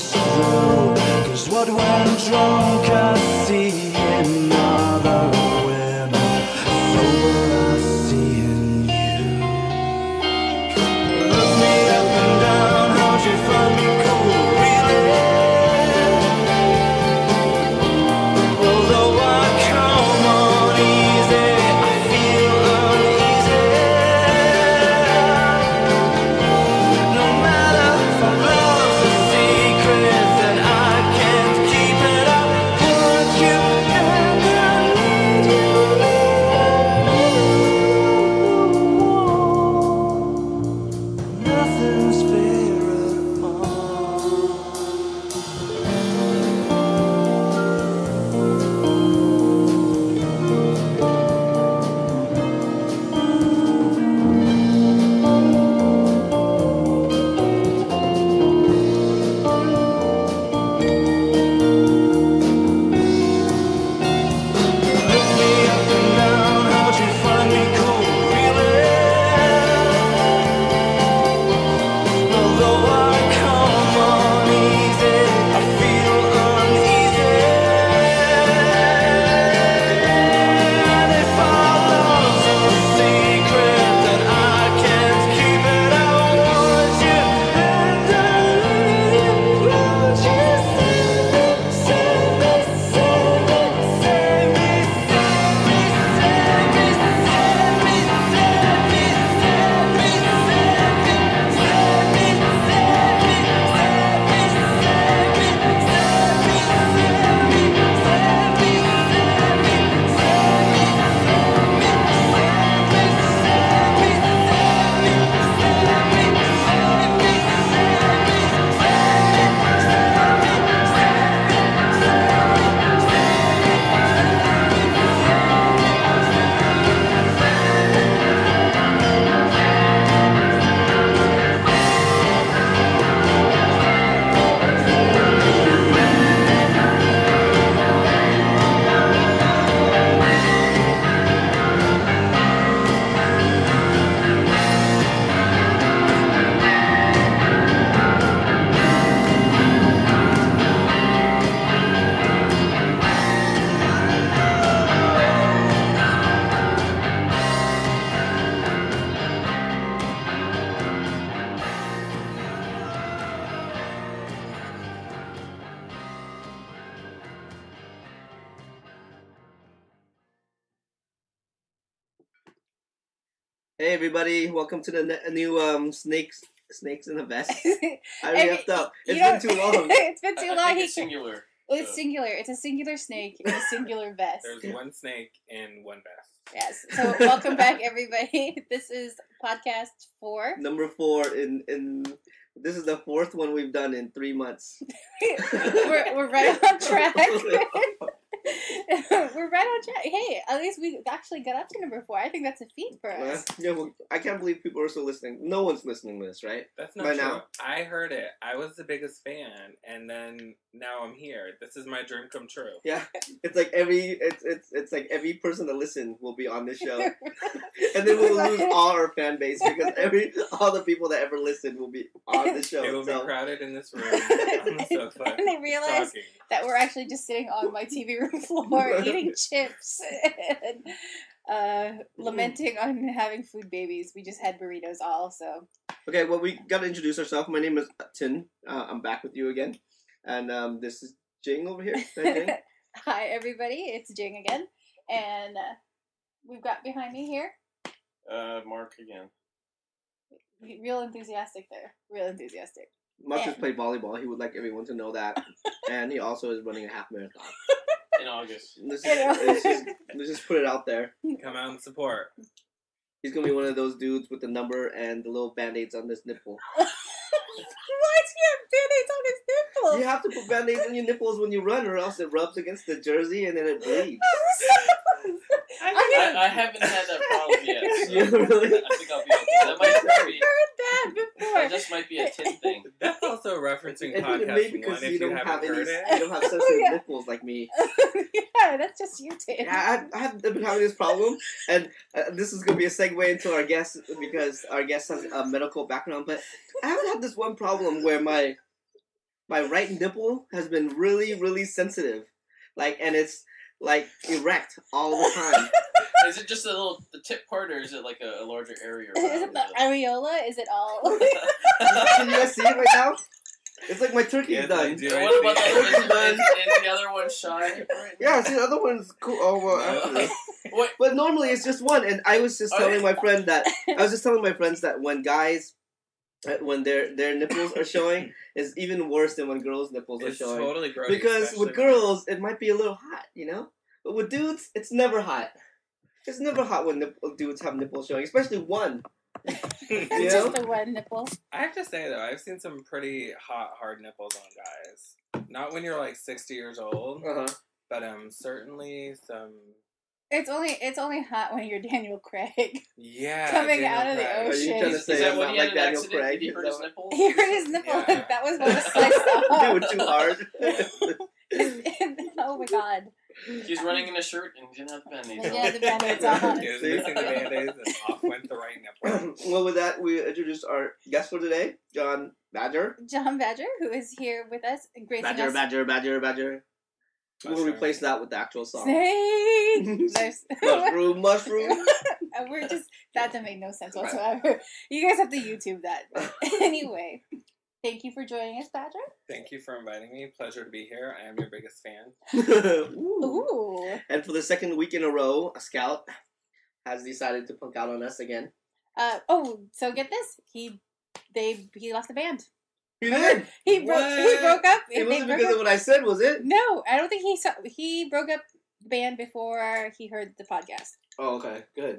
is true. 'Cause what went drunk I see another when sober I see in you. Look me up and down, how'd you find me cool, really? Although I come on easy, I feel uneasy. No matter if our love's a secret that I can't keep it, I want you and I need you. Nothing's fair at all. Look me up and down, how'd you find me cool, really? Although I come on easy, I feel uneasy. And if our love's a secret that I can't keep it, I want you and I need you. Won't you save me, save me, save me, save me, save me, save me, save me, save me, save me, save me, save me, save me, Hey everybody, welcome to the new snakes in a vest. I Every- effed up. you It's been don't- too long. It's been too I long. think He it's can't- singular. It's so singular. It's a singular snake in a singular vest. There's one snake and one vest. Yes. So welcome back, everybody. This is podcast 4. Number 4 in this is the 4th one we've done in 3 months. We're right on track. We're right on track. Hey, at least we actually got up to number 4. I think that's a feat for us. Yeah, well, I can't believe people are still listening. No one's listening to this, right? That's not By true. now. I heard it. I was the biggest fan, and then now I'm here. This is my dream come true. Yeah, it's like it's like every person that listens will be on this show, and then we'll lose all our fan base because all the people that ever listened will be on the show. They will be So crowded in this room on the sofa, And they realize talking. that we're actually just sitting on my TV room floor eating chips and lamenting on having food babies. We just had burritos all, so. okay, well we gotta introduce ourselves. My name is Tin. I'm back with you again, and this is Jing over here. Hi, Jing. Hi, everybody. It's Jing again. And we've got behind me here, Mark again. real enthusiastic there. Real enthusiastic. Mark just played volleyball. He would like everyone to know that, and he also is running a half marathon. In August. Let's just put it out there. Come out and support. He's gonna be one of those dudes with the number and the little band-aids on his nipple. Why does he have band-aids on his nipples? You have to put band-aids on your nipples when you run, or else it rubs against the jersey and then it bleeds. I haven't had that problem yet. So Yeah, really? I think I'll be okay. That I've might never be. heard that before. That just might be a tin thing. That's also referencing And podcast maybe because 1 if you you don't have haven't any, heard you it. don't have sensitive Yeah. nipples like me. Yeah, that's just you, Tim. Yeah, I have been having this problem, and this is going to be a segue into our guest because our guest has a medical background. But I haven't had this one problem where my my right nipple has been really, really sensitive, and it's like erect all the time. Is it just the tip part, or is it like a larger area Is around it the areola? Is it all? Can you guys see it right now? It's like my turkey's Yes, done. I do. And what about Turkey's done. is the other one shy? Right Yeah, see, the other one's cool. Oh well, No. actually. What? But normally it's just one, and I was just Oh, telling yeah. my friend that when guys, when their nipples are showing, is even worse than when girls' nipples are It's showing. totally gross. Because especially with when- girls, it might be a little hot, But with dudes, it's never hot. It's never hot when dudes have nipples showing, especially one. You know? Just the one nipple. I have to say though, I've seen some pretty hot, hard nipples on guys. Not when you're like 60 years old, Uh-huh. but certainly some. It's only hot when you're Daniel Craig. Yeah, Coming Daniel out of the Craig. Are you ocean. trying to Is say that I'm when not he had like an Daniel accident? Craig? Did he hurt his nipple? He hurt his nipple. Yeah. That was what was sliced off. They were too hard. Oh my god. He was running in a shirt and he didn't have the band-aids on. Yeah, the band-aids on. He was missing the band-aids and off went the right nipple. Well, with that, we introduced our guest for today, John Badger. John Badger, who is here with us, gracing us. Badger. We'll Mushroom. replace that with the actual song. Snake. There's- Mushroom. We're just that didn't make no sense whatsoever. You guys have to YouTube that. Anyway, thank you for joining us, Badger. Thank you for inviting me. Pleasure to be here. I am your biggest fan. Ooh. Ooh. And for the second week in a row, a scout has decided to punk out on us again. So get this. He left the band. He did. He broke up. It they wasn't broke because up. of what I said, was it? No, I don't think he broke up the band before he heard the podcast. Oh, okay, good.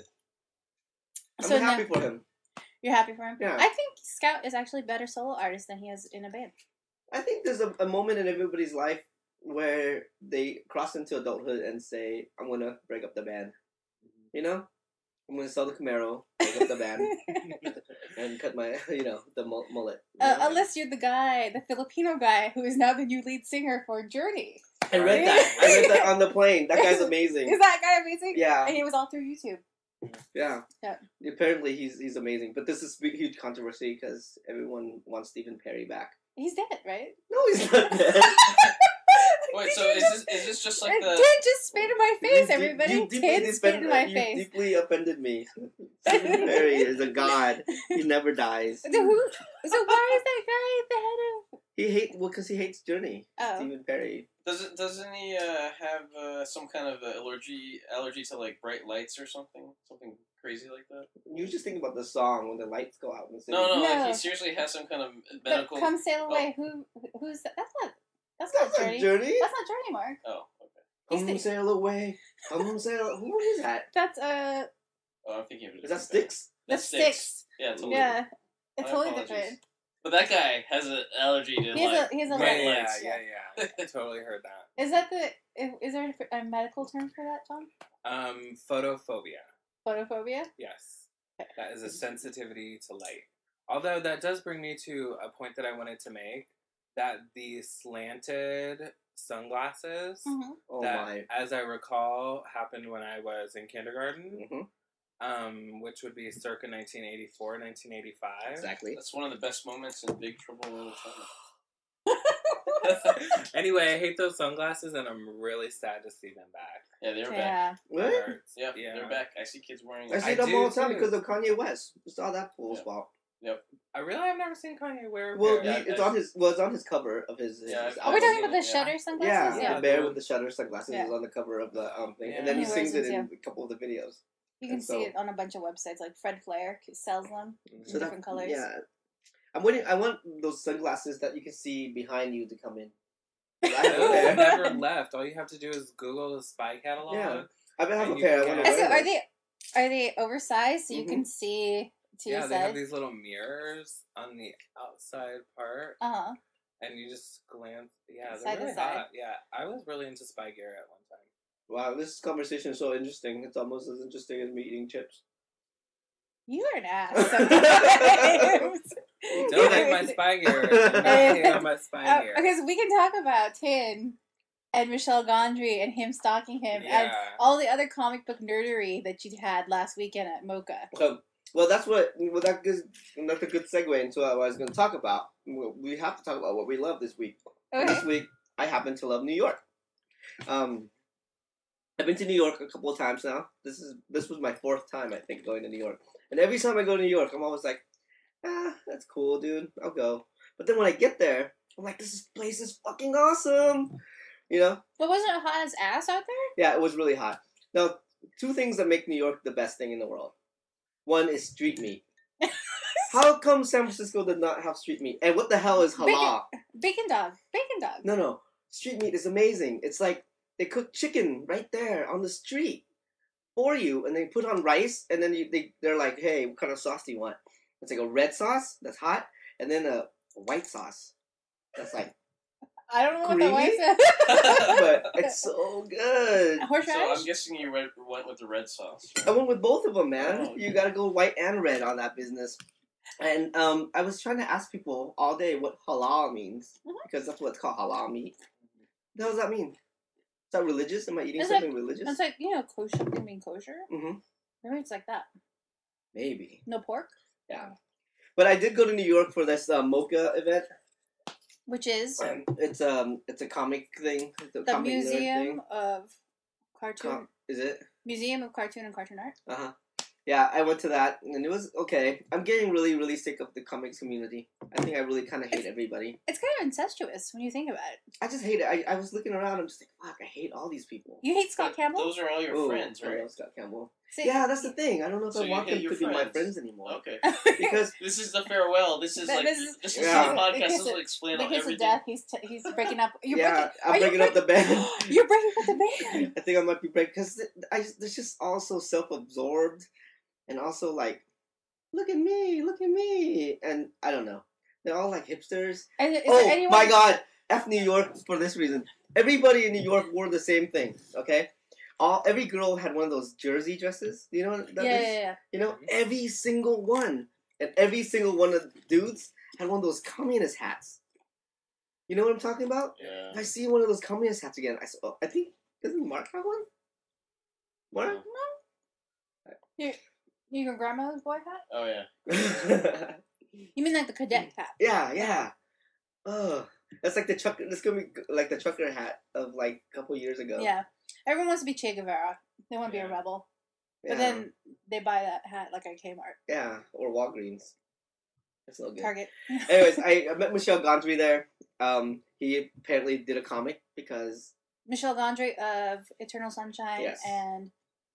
I'm So happy now- for him. You're happy for him? Yeah. I think Scout is actually a better solo artist than he is in a band. I think there's a moment in everybody's life where they cross into adulthood and say, I'm going to break up the band. You know? I'm going to sell the Camaro, break up the band, and cut my, the mullet. you know? Unless you're the Filipino guy who is now the new lead singer for Journey. I read that. I read that on the plane. That guy's amazing. Is that guy amazing? Yeah. And he was all through YouTube. Yeah. Yeah. Apparently he's amazing. But this is a huge controversy because everyone wants Stephen Perry back. He's dead, right? No, he's not dead. Wait, so is this just like Tin the? just spit in my face, everybody. You deeply Tin spit in my you face. deeply offended me. Stephen Perry is a god. He never dies. So why is that guy at the head of... Because he hates Journey. Oh. Stephen Perry. Doesn't he have some kind of allergy to like bright lights or something crazy like that? You just think about the song when the lights go out in the city. No, No. like he seriously has some kind of medical. Come Sail Away. Who's that? That's That's not not Journey. Journey. That's not Journey, Mark. Oh, okay. Come He's- sail away. Come sail. Who is that? That's Oh, I'm thinking of it. Is that Styx? the That's Sticks. Yeah, totally. Yeah. It's My totally apologies. different. But that guy has an allergy to He has a bright light. lights. Yeah. I totally heard that. Is that is there a medical term for that, John? Photophobia. Photophobia? Yes. That is a sensitivity to light. Although that does bring me to a point that I wanted to make, that the slanted sunglasses Mm-hmm. Oh that, my. as I recall, happened when I was in kindergarten, Mm-hmm. which would be circa 1984, 1985. Exactly. That's one of the best moments in Big Trouble in Little China. Anyway, I hate those sunglasses, and I'm really sad to see them back. Yeah, they're back. Yeah. It What? hurts. Yeah, Yeah. they're back. I see kids wearing. I see I them do all the time too. because of Kanye West. It's all that fool's Yeah. fault. I've never seen Kanye wear a Well, pair. Yeah, it's on his cover of his. Yeah, his Are we album. talking about the Yeah. shutter Yeah, sunglasses? Yeah. the bear with the shutter sunglasses Yeah. is on the cover of the thing, Yeah. and then he He sings wears it them in a couple of the videos. You can And see so- it on a bunch of websites, like Fred Flair sells them in So that, different colors. yeah, I'm waiting. I want those sunglasses that you can see behind you to come in. I have a Those pair. never left. All you have to do is Google the Spy catalog. Yeah. I have And a you pair. I can want get- to So wear are those. they oversized so you Mhm. can see to Yeah, your they have side? these little mirrors on the outside part, Uh-huh. and you just glance. Yeah, Side they're to really side. hot. Yeah, I was really into Spy gear at one time. Wow, this conversation is so interesting. It's almost as interesting as me eating chips. You are an ass sometimes. Don't like my Spy gear. Do not hate on my Spy gear. Because we can talk about Tin and Michelle Gondry and him stalking him and Yeah. all the other comic book nerdery that you had last weekend at Mocha. So Well, that's a good segue into what I was going to talk about. We have to talk about what we love this week. And Okay. this week, I happen to love New York. I've been to New York a couple of times now. This was my 4th time, I think, going to New York. And every time I go to New York, I'm always like, that's cool, dude. I'll go. But then when I get there, I'm like, this place is fucking awesome. You know? But wasn't it hot as ass out there? Yeah, it was really hot. Now, 2 things that make New York the best thing in the world. One is street meat. How come San Francisco did not have street meat? And what the hell is halal? Bacon dog. Bacon dog. No. Street meat is amazing. It's like they cook chicken right there on the street for you, and they put on rice, and then they're like, hey, what kind of sauce do you want? It's like a red sauce that's hot, and then a white sauce that's like, I don't know what the Creamy? wife said. but it's so good. Horseradish? So I'm guessing you went with the red sauce. I went with both of them, man. Oh. You gotta go white and red on that business. And I was trying to ask people all day what halal means, because that's what it's called, halal meat. What the hell does that mean? Is that religious? Am I eating It's something religious? It's like, kosher, something being kosher. Mm-hmm. Maybe it's like that. Maybe. No pork? Yeah. But I did go to New York for this Mocha event. Which is It's a comic thing. It's a the comic nerd Museum thing. of Cartoon. Is it? Museum of Cartoon and Cartoon Art. Uh-huh. Yeah, I went to that, and it was okay. I'm getting really, really sick of the comics community. I think I really kind of hate everybody. It's kind of incestuous when you think about it. I just hate it. I was looking around, I'm just like, fuck, I hate all these people. You hate Scott Campbell? Those are all your Ooh, friends, I right? love Scott Campbell. See, Yeah, that's the thing. I don't know if So I you want hate them your to be my friends. friends anymore. Okay. Because This is the farewell. This is This this is- is Yeah. the podcast. In This case will of- explain in the case everything. of death, he's breaking up. I'm breaking up the band. You're breaking up the band. I think I might be breaking because they're just all so self-absorbed, and also like, look at me, and I don't know. They're all like hipsters. And is Oh there anyone? my god, F New York for this reason. Everybody in New York wore the same thing. Okay, every girl had one of those jersey dresses. Do you know what that is? Yeah. You know, every single one, and every single one of the dudes had one of those communist hats. You know what I'm talking about? Yeah. I see one of those communist hats again. I think doesn't Mark have one? Mark? Your grandma's boy hat? Oh yeah. You mean like the cadet hat? yeah. Oh, that's like the trucker. That's gonna be like the trucker hat of like a couple years ago. Yeah. Everyone wants to be Che Guevara. They want to be a Yeah. rebel. yeah. But then they buy that hat like at Kmart. Yeah, or Walgreens. That's no good. Target. Anyways, I met Michel Gondry there. He apparently did a comic because Michel Gondry of Eternal Sunshine Yes. and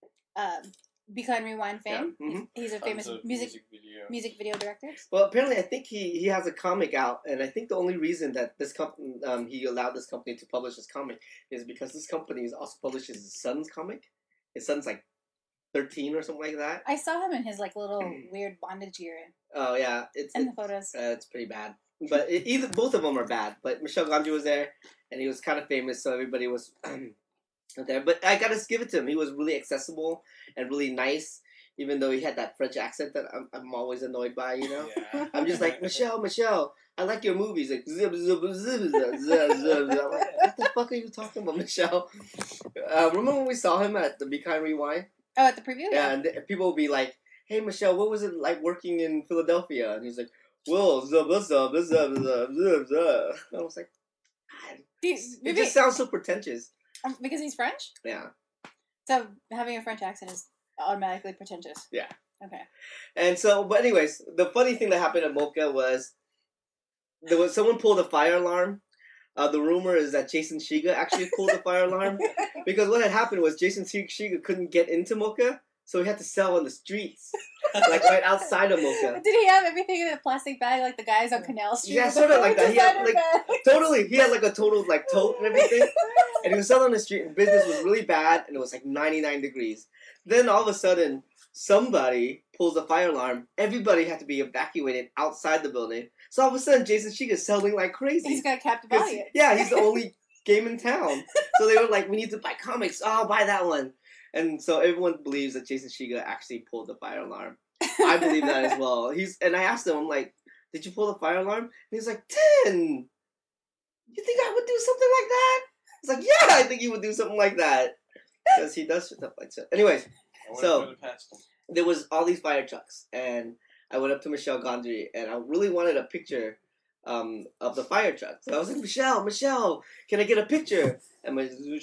Be Kind Rewind fame. Yeah, mhm. He's a famous Tons of music video. video director. well, apparently I think he has a comic out, and I think the only reason that this company he allowed this company to publish his comic is because this company also publishes his son's comic. His son's like 13 or something like that. I saw him in his like little weird bondage gear Oh yeah, in the photos. It's pretty bad. But both of them are bad. But Michel Gondry was there, and he was kind of famous, so everybody was there. But I gotta give it to him. He was really accessible and really nice, even though he had that French accent that I'm always annoyed by. You know, Yeah. I'm just like Michel, I like your movies. Like zip zip zip zip zip zip. I'm like, what the fuck are you talking about, Michel? Remember when we saw him at the Be Kind Rewind? Oh, at the preview? Yeah, and people would be like, "Hey, Michelle, what was it like working in Philadelphia?" And he's like, "Well, zub zub zub zub zub zub." I was like, God, it Maybe just sounds so pretentious. because he's French? Yeah, So having a French accent is automatically pretentious. Yeah. Okay. and so, but anyways, the funny thing that happened at Mocha was someone pulled a fire alarm. The rumor is that Jason Shiga actually pulled the fire alarm because what had happened was Jason Shiga couldn't get into Mocha, so he had to sell on the streets, like right outside of Mocha. Did he have everything in a plastic bag like the guys on Canal Street? Yeah, with sort the of like that. He had, designer like, bag? Totally, he had like a total like tote and everything, and he was selling on the street. And business was really bad, and it was like 99 degrees. Then all of a sudden, somebody pulls a fire alarm. Everybody had to be evacuated outside the building. So all of a sudden, Jason Shiga is selling like crazy. He's got a captive 'Cause, audience. yeah, he's the only game in town. So they were like, "We need to buy comics. Oh, I'll buy that one." And so everyone believes that Jason Shiga actually pulled the fire alarm. I believe that as well. And I asked him, I'm like, "Did you pull the fire alarm?" And he's like, 10. You think I would do something like that? He's like, "Yeah, I think he would do something like that." Because he does stuff like that. Anyways, I would've So- put it past him. there was all these fire trucks, and I went up to Michelle Gondry, and I really wanted a picture of the fire truck. So I was like, Michelle, can I get a picture? And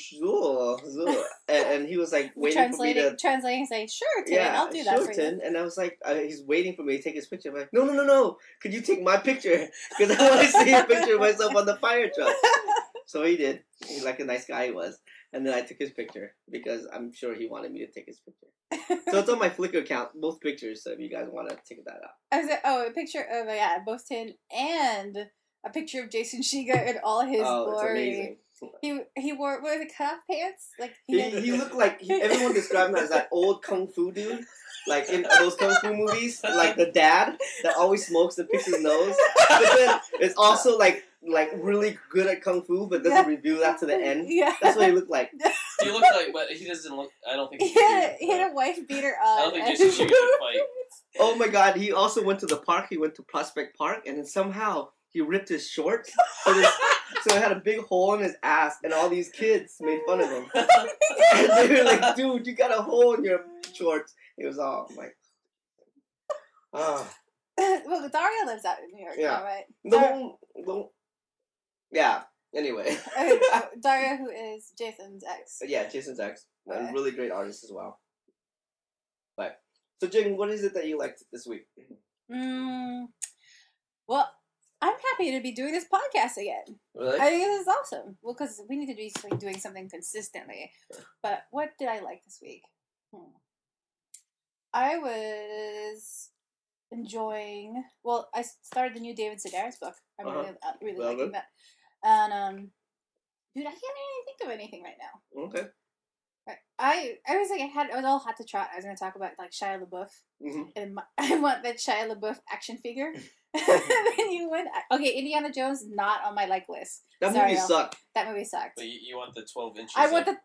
and he was like waiting for me to translating and say, sure, Tin, I'll do that for you. Tin. And I was like, he's waiting for me to take his picture. I'm like, no, could you take my picture? Because I want to see a picture of myself on the fire truck. So he did. He's like a nice guy he was. And then I took his picture because I'm sure he wanted me to take his picture. So it's on my Flickr account, both pictures. So if you guys want to check that out. I was like, a picture of both Tin and a picture of Jason Shiga in all his It's glory. amazing. He wore what were the cutoff pants? Like He looked like everyone described him as that old kung fu dude, like in those kung fu movies, like the dad that always smokes and picks his nose. But then it's also like really good at kung fu, but doesn't reveal that to the end. Yeah, That's what he looked like. He looked like, but he doesn't look. I don't think he had a wife beater on. I don't think Jason Shiga should fight. Oh my god! He also went to the park. He went to Prospect Park, and then somehow he ripped his shorts. So it had a big hole in his ass, and all these kids made fun of him. And they were like, "Dude, you got a hole in your shorts." He was all like, Well, Daria lives out in New York now, right? Yeah. Anyway. Daria, who is Jason's ex. Yeah, Jason's ex. Okay. A really great artist as well. But so, Jing, what is it that you liked this week? Well, I'm happy to be doing this podcast again. Really? I think this is awesome. Well, because we need to be doing something consistently. But what did I like this week? I was enjoying. Well, I started the new David Sedaris book. I'm really Well, liking good. that. And dude, I can't really think of anything right now. Okay. I was like I was all hot to trot. I was going to talk about like Shia LaBeouf, and I want that Shia LaBeouf action figure. Then you went okay. Indiana Jones not on my like list. That Sorry, movie Al. sucked. That movie sucked. But you want the 12 inches. I want the.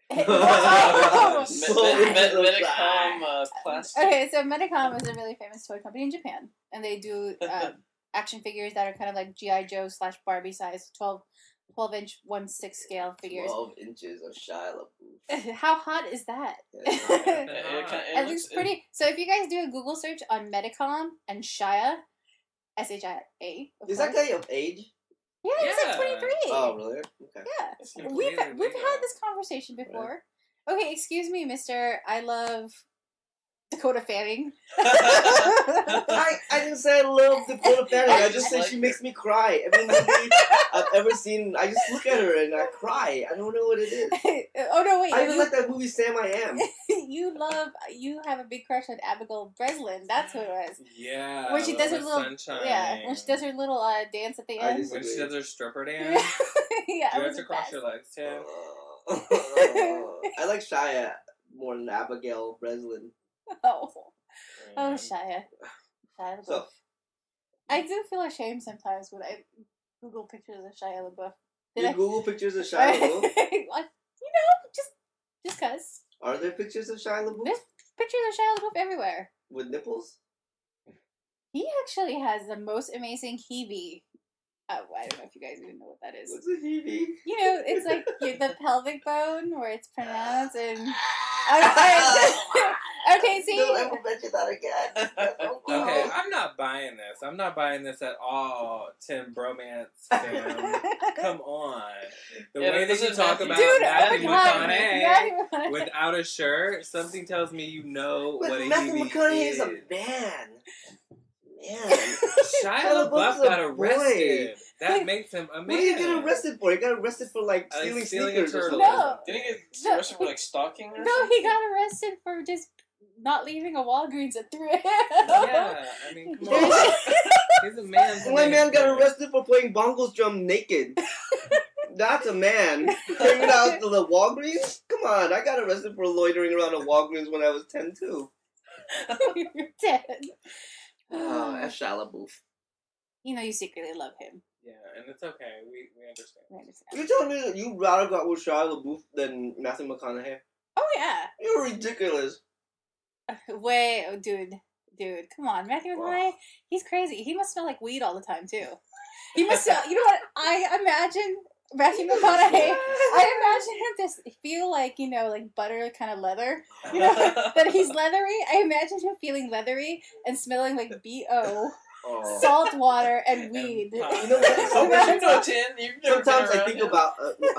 Medicom plastic. Okay, so Medicom is a really famous toy company in Japan, and they do action figures that are kind of like G.I. Joe / Barbie size, 12-inch 1/6 scale figures. 12 inches of Shia LaBeouf. How hot is that? It looks pretty. So if you guys do a Google search on Medicom and Shia, S-H-I-A, Is that guy of age? Yeah, he's like 23. Oh, really? Okay. Yeah. We've had this conversation before. Okay, excuse me, mister. I love Dakota Fanning. I didn't say I love Dakota Fanning. I just said she makes me cry. Every movie I've ever seen, I just look at her and I cry. I don't know what it is. Oh, no, wait. I even like that movie Sam I Am. You have a big crush on Abigail Breslin. That's who it was. Yeah. When she does her the little sunshine. Yeah, when she does her little dance at the I end. just- When she does her stripper dance. Yeah, Do it you have was to the cross best. your legs, Tim? I like Shia more than Abigail Breslin. Oh, Shia. Shia LaBeouf. So, I do feel ashamed sometimes when I Google pictures of Shia LaBeouf. you Google pictures of Shia LaBeouf? Like, just cause. Are there pictures of Shia LaBeouf? There's pictures of Shia LaBeouf everywhere. With nipples? He actually has the most amazing heebie. I don't know if you guys even know what that is. What's a heebie? You know, it's like the pelvic bone where it's pronounced and. Okay, see. Don't ever mention that again. Okay, I'm not buying this. I'm not buying this at all, Tim Bromance fam. Come on. The Yeah, way but that you this talk is about Dude, Matthew Matthew McConaughey McConaughey. without a shirt, something tells me you know But what a Matthew heebie McConaughey is. is a man. Man. Shia LaBeouf's LaBeouf a got boy. arrested. That makes him a man. What did he get arrested for? He got arrested for like stealing stealing a sneakers or turtle. something. No. Didn't he get arrested for like stalking or No, something? he got arrested for just not leaving a Walgreens at 3 a.m. Yeah, I mean, come on. He's a man. My man got arrested for playing bongos drum naked. That's a man. Hanging out to the Walgreens? Come on, I got arrested for loitering around a Walgreens when I was 10 too. You're dead. That's Shia LaBeouf. You know you secretly love him. Yeah, and it's okay. We understand. I understand. You're telling me that you'd rather go out with Shia LaBeouf than Matthew McConaughey? Oh yeah. You're ridiculous. Wait, oh, dude, come on, Matthew McConaughey. He's crazy. He must smell like weed all the time too. He must smell. You know what? I imagine Matthew McConaughey, I imagine him just feel like, like butter kind of leather. That he's leathery. I imagine him feeling leathery and smelling like B.O., Oh. salt water, and weed. You know what? Sometimes you know, Tin. You've never been Sometimes I around think him. about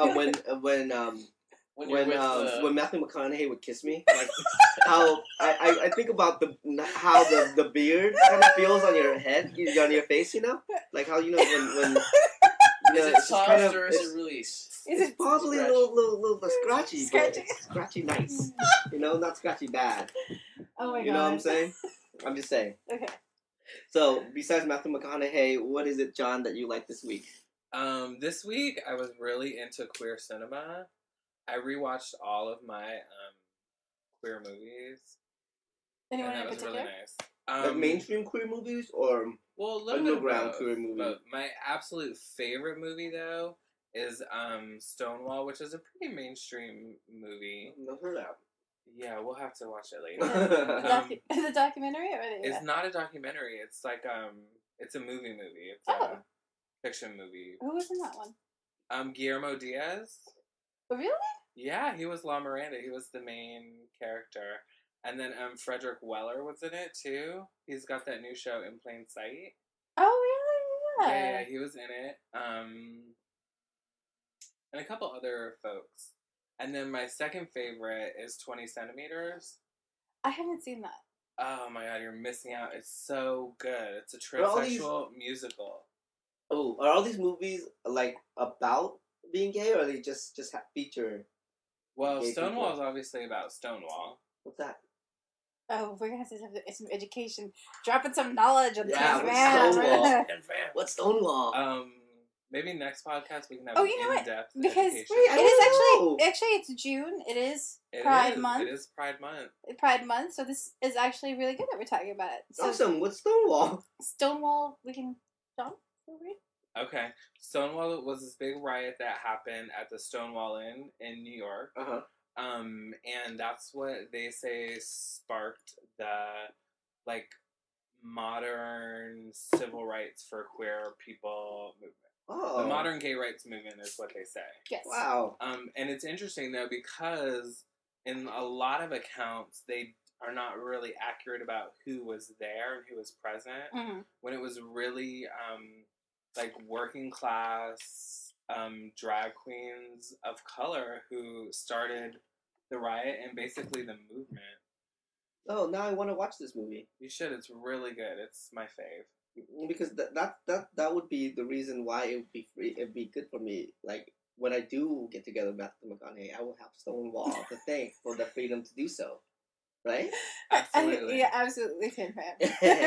when you're with, when Matthew McConaughey would kiss me, like how I think about how the beard kind of feels on your head, on your face, like how when is it it's just soft kind of or is it release? it's probably a little scratchy, Scratchy? but it's scratchy nice, not scratchy bad. Oh my god. You know what I'm saying? I'm just saying. Okay. So besides Matthew McConaughey, what is it, John, that you like this week? This week I was really into queer cinema. I rewatched all of my queer movies. Anyone and in that was particular? really nice. Like mainstream queer movies or Well, a little bit of underground both, queer movie? but my absolute favorite movie though is Stonewall, which is a pretty mainstream movie. I've never heard that. Yeah, we'll have to watch it later. The documentary or the It's not a documentary. It's like it's a movie. It's a fiction movie. Who was in that one? Guillermo Diaz. Oh, really? Yeah, he was La Miranda. He was the main character. And then Frederick Weller was in it too. He's got that new show In Plain Sight. Oh, really? Yeah, he was in it. And a couple other folks. And then my second favorite is 20 Centimeters. I haven't seen that. Oh my god, you're missing out. It's so good. It's a Are all transsexual musical. Oh, are all these movies like about being gay, or are they just feature? Well, Gay Stonewall people. is obviously about Stonewall. What's that? Oh, we're gonna have to have some education, dropping some knowledge on Yeah, this what's man. Stonewall? What's Stonewall? Maybe next podcast we can have Oh, an you know what? in-depth Because education. Wait, I it is don't know. actually it's June. It is It Pride is. Month. It is Pride Month. Pride Month. So this is actually really good that we're talking about it. So Awesome. What's Stonewall? Stonewall, we can jump over it. Okay. Stonewall was this big riot that happened at the Stonewall Inn in New York. Uh-huh. And that's what they say sparked the, like, modern civil rights for queer people movement. Oh. The modern gay rights movement is what they say. Yes. Wow. And it's interesting, though, because in a lot of accounts, they are not really accurate about who was there and who was present. Mm-hmm. When it was really, like, working class drag queens of color who started the riot and basically the movement. Oh, now I want to watch this movie. You should. It's really good. It's my fave. Because that would be the reason why it would be free. It'd be good for me. Like when I do get together with Matthew McConaughey, I will have Stonewall to thank for the freedom to do so. Right? Absolutely. Yeah, absolutely, Tin Man.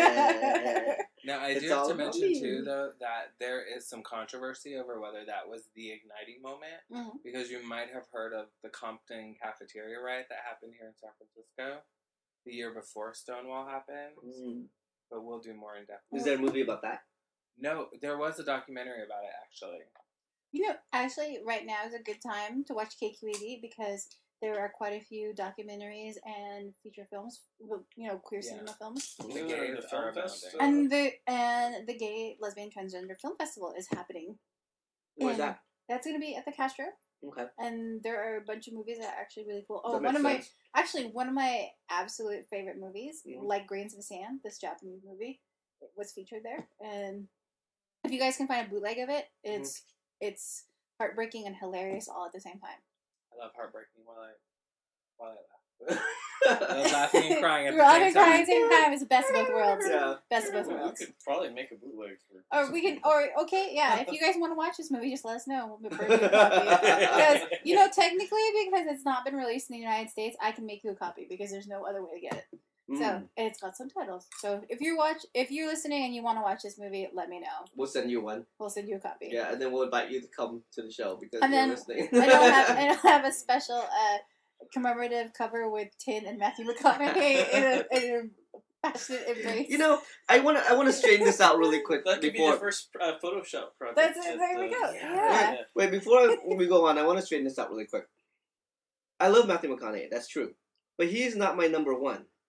Now, I It's do have all to about mention, me. too, though, that there is some controversy over whether that was the igniting moment, Mhm. because you might have heard of the Compton cafeteria riot that happened here in San Francisco the year before Stonewall happened, but we'll do more in depth. Is there a movie about that? No, there was a documentary about it, actually. Actually, right now is a good time to watch KQED because there are quite a few documentaries and feature films, queer cinema films. The The gays film are fest, abounding. And the Gay Lesbian Transgender Film Festival is happening. Where's And that? That's going to be at the Castro, Okay. and there are a bunch of movies that are actually really cool. Does Oh, that one make of sense? one of my absolute favorite movies, Mhm. like Grains of Sand, this Japanese movie, was featured there. And if you guys can find a bootleg of it, it's heartbreaking and hilarious all at the same time. I love heartbreaking while I laugh. Laughing and crying at the Laughing same and crying at time. the same time is the best of both worlds. Yeah. Best of both We worlds. could probably make a bootleg for. Or we can, okay, yeah. If you guys want to watch this movie, just let us know. We'll bring you a copy. Because technically, because it's not been released in the United States, I can make you a copy because there's no other way to get it. So and it's got subtitles. So if you're listening and you want to watch this movie, let me know. We'll send you one. We'll send you a copy. Yeah, and then we'll invite you to come to the show because And you're then listening. and I'll have a special commemorative cover with Tin and Matthew McConaughey in a passionate embrace. I wanna straighten this out really quick That could before. be the first Photoshop project. That's it. There we go. Yeah. Wait, before we go on, I want to straighten this out really quick. I love Matthew McConaughey. That's true, but he is not my number one.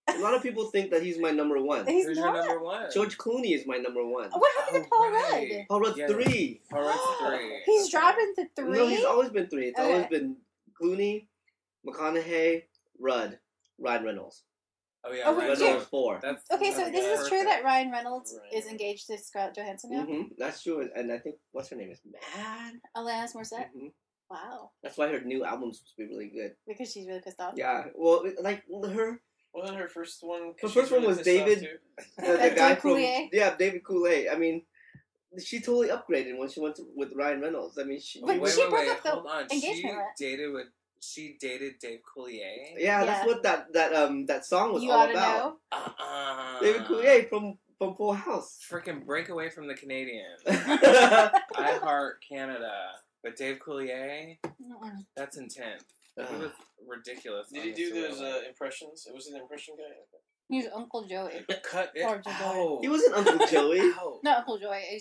A lot of people think that he's my number one. He's Who's not. your number one? George Clooney is my number one. What happened to Paul right. Rudd? Paul Rudd's Yeah. 3. Paul Rudd's 3. He's Okay. dropping to 3. No, he's always been 3. It's always Okay. been Clooney, McConaughey, Rudd, Ryan Reynolds. Oh yeah, Oh, right. wait, Reynolds 4. That's Okay, so that's this is true perfect. that Ryan Reynolds Right. is engaged to Scarlett Johansson now. That's true. And I think, what's her name? Is Mad? Alanis Morissette. Mhm. Wow, That's why her new album's supposed to be really good. because she's really pissed off. Yeah. Well, like her. Wasn't her first one? Her first one was David. The David guy from Coulier? David Coulier. I mean, she totally upgraded when she went with Ryan Reynolds. I mean, she. But Wait, she wait, broke wait. up the Hold on. engagement, right? She dated Dave Coulier. Yeah, that's Yeah. what that song was You all ought to about. know. David Coulier from Full House. Freaking break away from the Canadians. Ugh. I heart Canada. But Dave Coulier, that's intense. He was ridiculous. Did on he the do those Thriller. impressions? Was he the impression guy? He's Uncle Joey. Cut it Or Joey. out. He wasn't Uncle Joey. Out. Not Uncle Joey. He's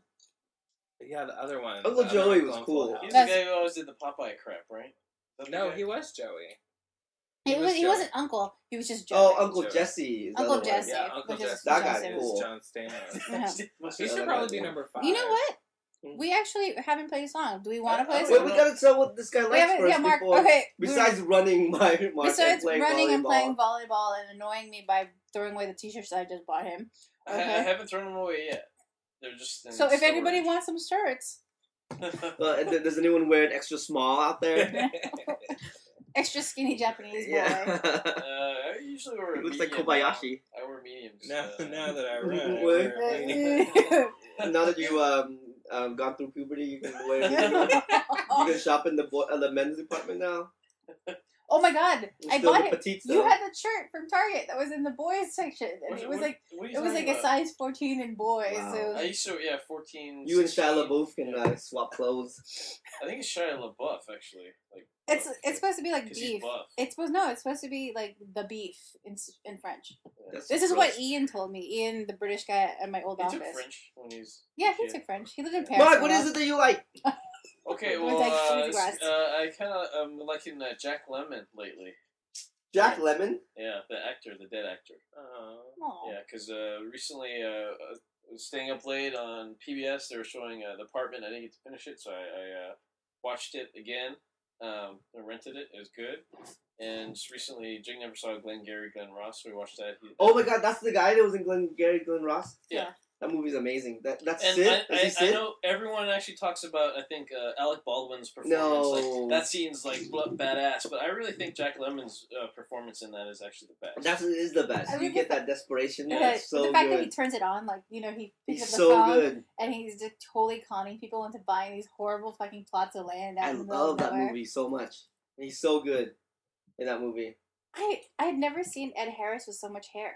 Yeah, the other one. Uncle the other Joey Uncle was in cool. Full House. He's That's- the guy who always did the Popeye crap, right? That's the No, guy? he was Joey. he was he Joey. wasn't Uncle. He was just Joey. Oh, Uncle Joey. Jesse. Is the Uncle other one. Jesse. Yeah, Uncle which is Jesse. That John guy's Stamos. cool. John Stamos. Yeah. He Yeah, should that probably guy's be cool. number 5. You know what? Hmm. We actually haven't played a song. Do we want to play a I song? Wait, we gotta tell what this guy We likes haven't. first Yeah, Mark. before. Okay. Besides running my Mark Besides and playing running volleyball. and playing volleyball and annoying me by throwing away the T-shirts that I just bought him. I Okay. haven't thrown them away yet. They're just in So if anybody storage. wants some shirts, Does anyone wear an extra small out there? extra skinny Japanese boy. Yeah. I usually wear He a looks like medium Kobayashi. now. I wear mediums. Now that I run, I Wait. wear a Now that you gone through puberty, you can wear. You can shop in the men's department now. Oh my god! I Still bought the it. petites, You though. had the shirt from Target that was in the boys section, and What- it was what- like what are you it was talking like a about? size 14 in boys. Wow. So I used to, 14. You and 16. Shia LaBeouf can Yeah. swap clothes. I think it's Shia LaBeouf actually. Like it's supposed to be like 'cause he's beef. buff. It's supposed to be like the beef in French. That's This is gross. what Ian told me. Ian, the British guy at my old He took office. French when he's. Yeah, he Yeah. took French. He lived in Paris. Mark, for what a is while. it that you like? Okay, It well, was like cheesy grass. I kind of liking Jack Lemmon lately. Jack Lemmon. Yeah, the actor, the dead actor. Oh. Aw. Yeah, because recently I was staying up late on PBS. They were showing The Apartment. I didn't get to finish it, so I watched it again. I rented it. It was good. And just recently, Jake never saw Glenn Ross, so we watched that. Oh my God, that's the guy that was in Glenn Ross. Yeah. That movie's amazing. That's And Sid. Is he I Sid? know everyone actually talks about, I think, Alec Baldwin's performance. No. Like, that scene's, like, badass. But I really think Jack Lemmon's performance in that is actually the best. That is the best. I You mean, get the that desperation. Yeah, That's so the fact that good. he turns it on, like, you know, he picks He's up the so phone good. and he's just totally conning people into buying these horrible fucking plots of land out I in the middle love of that nowhere. movie so much. He's so good in that movie. I had never seen Ed Harris with so much hair.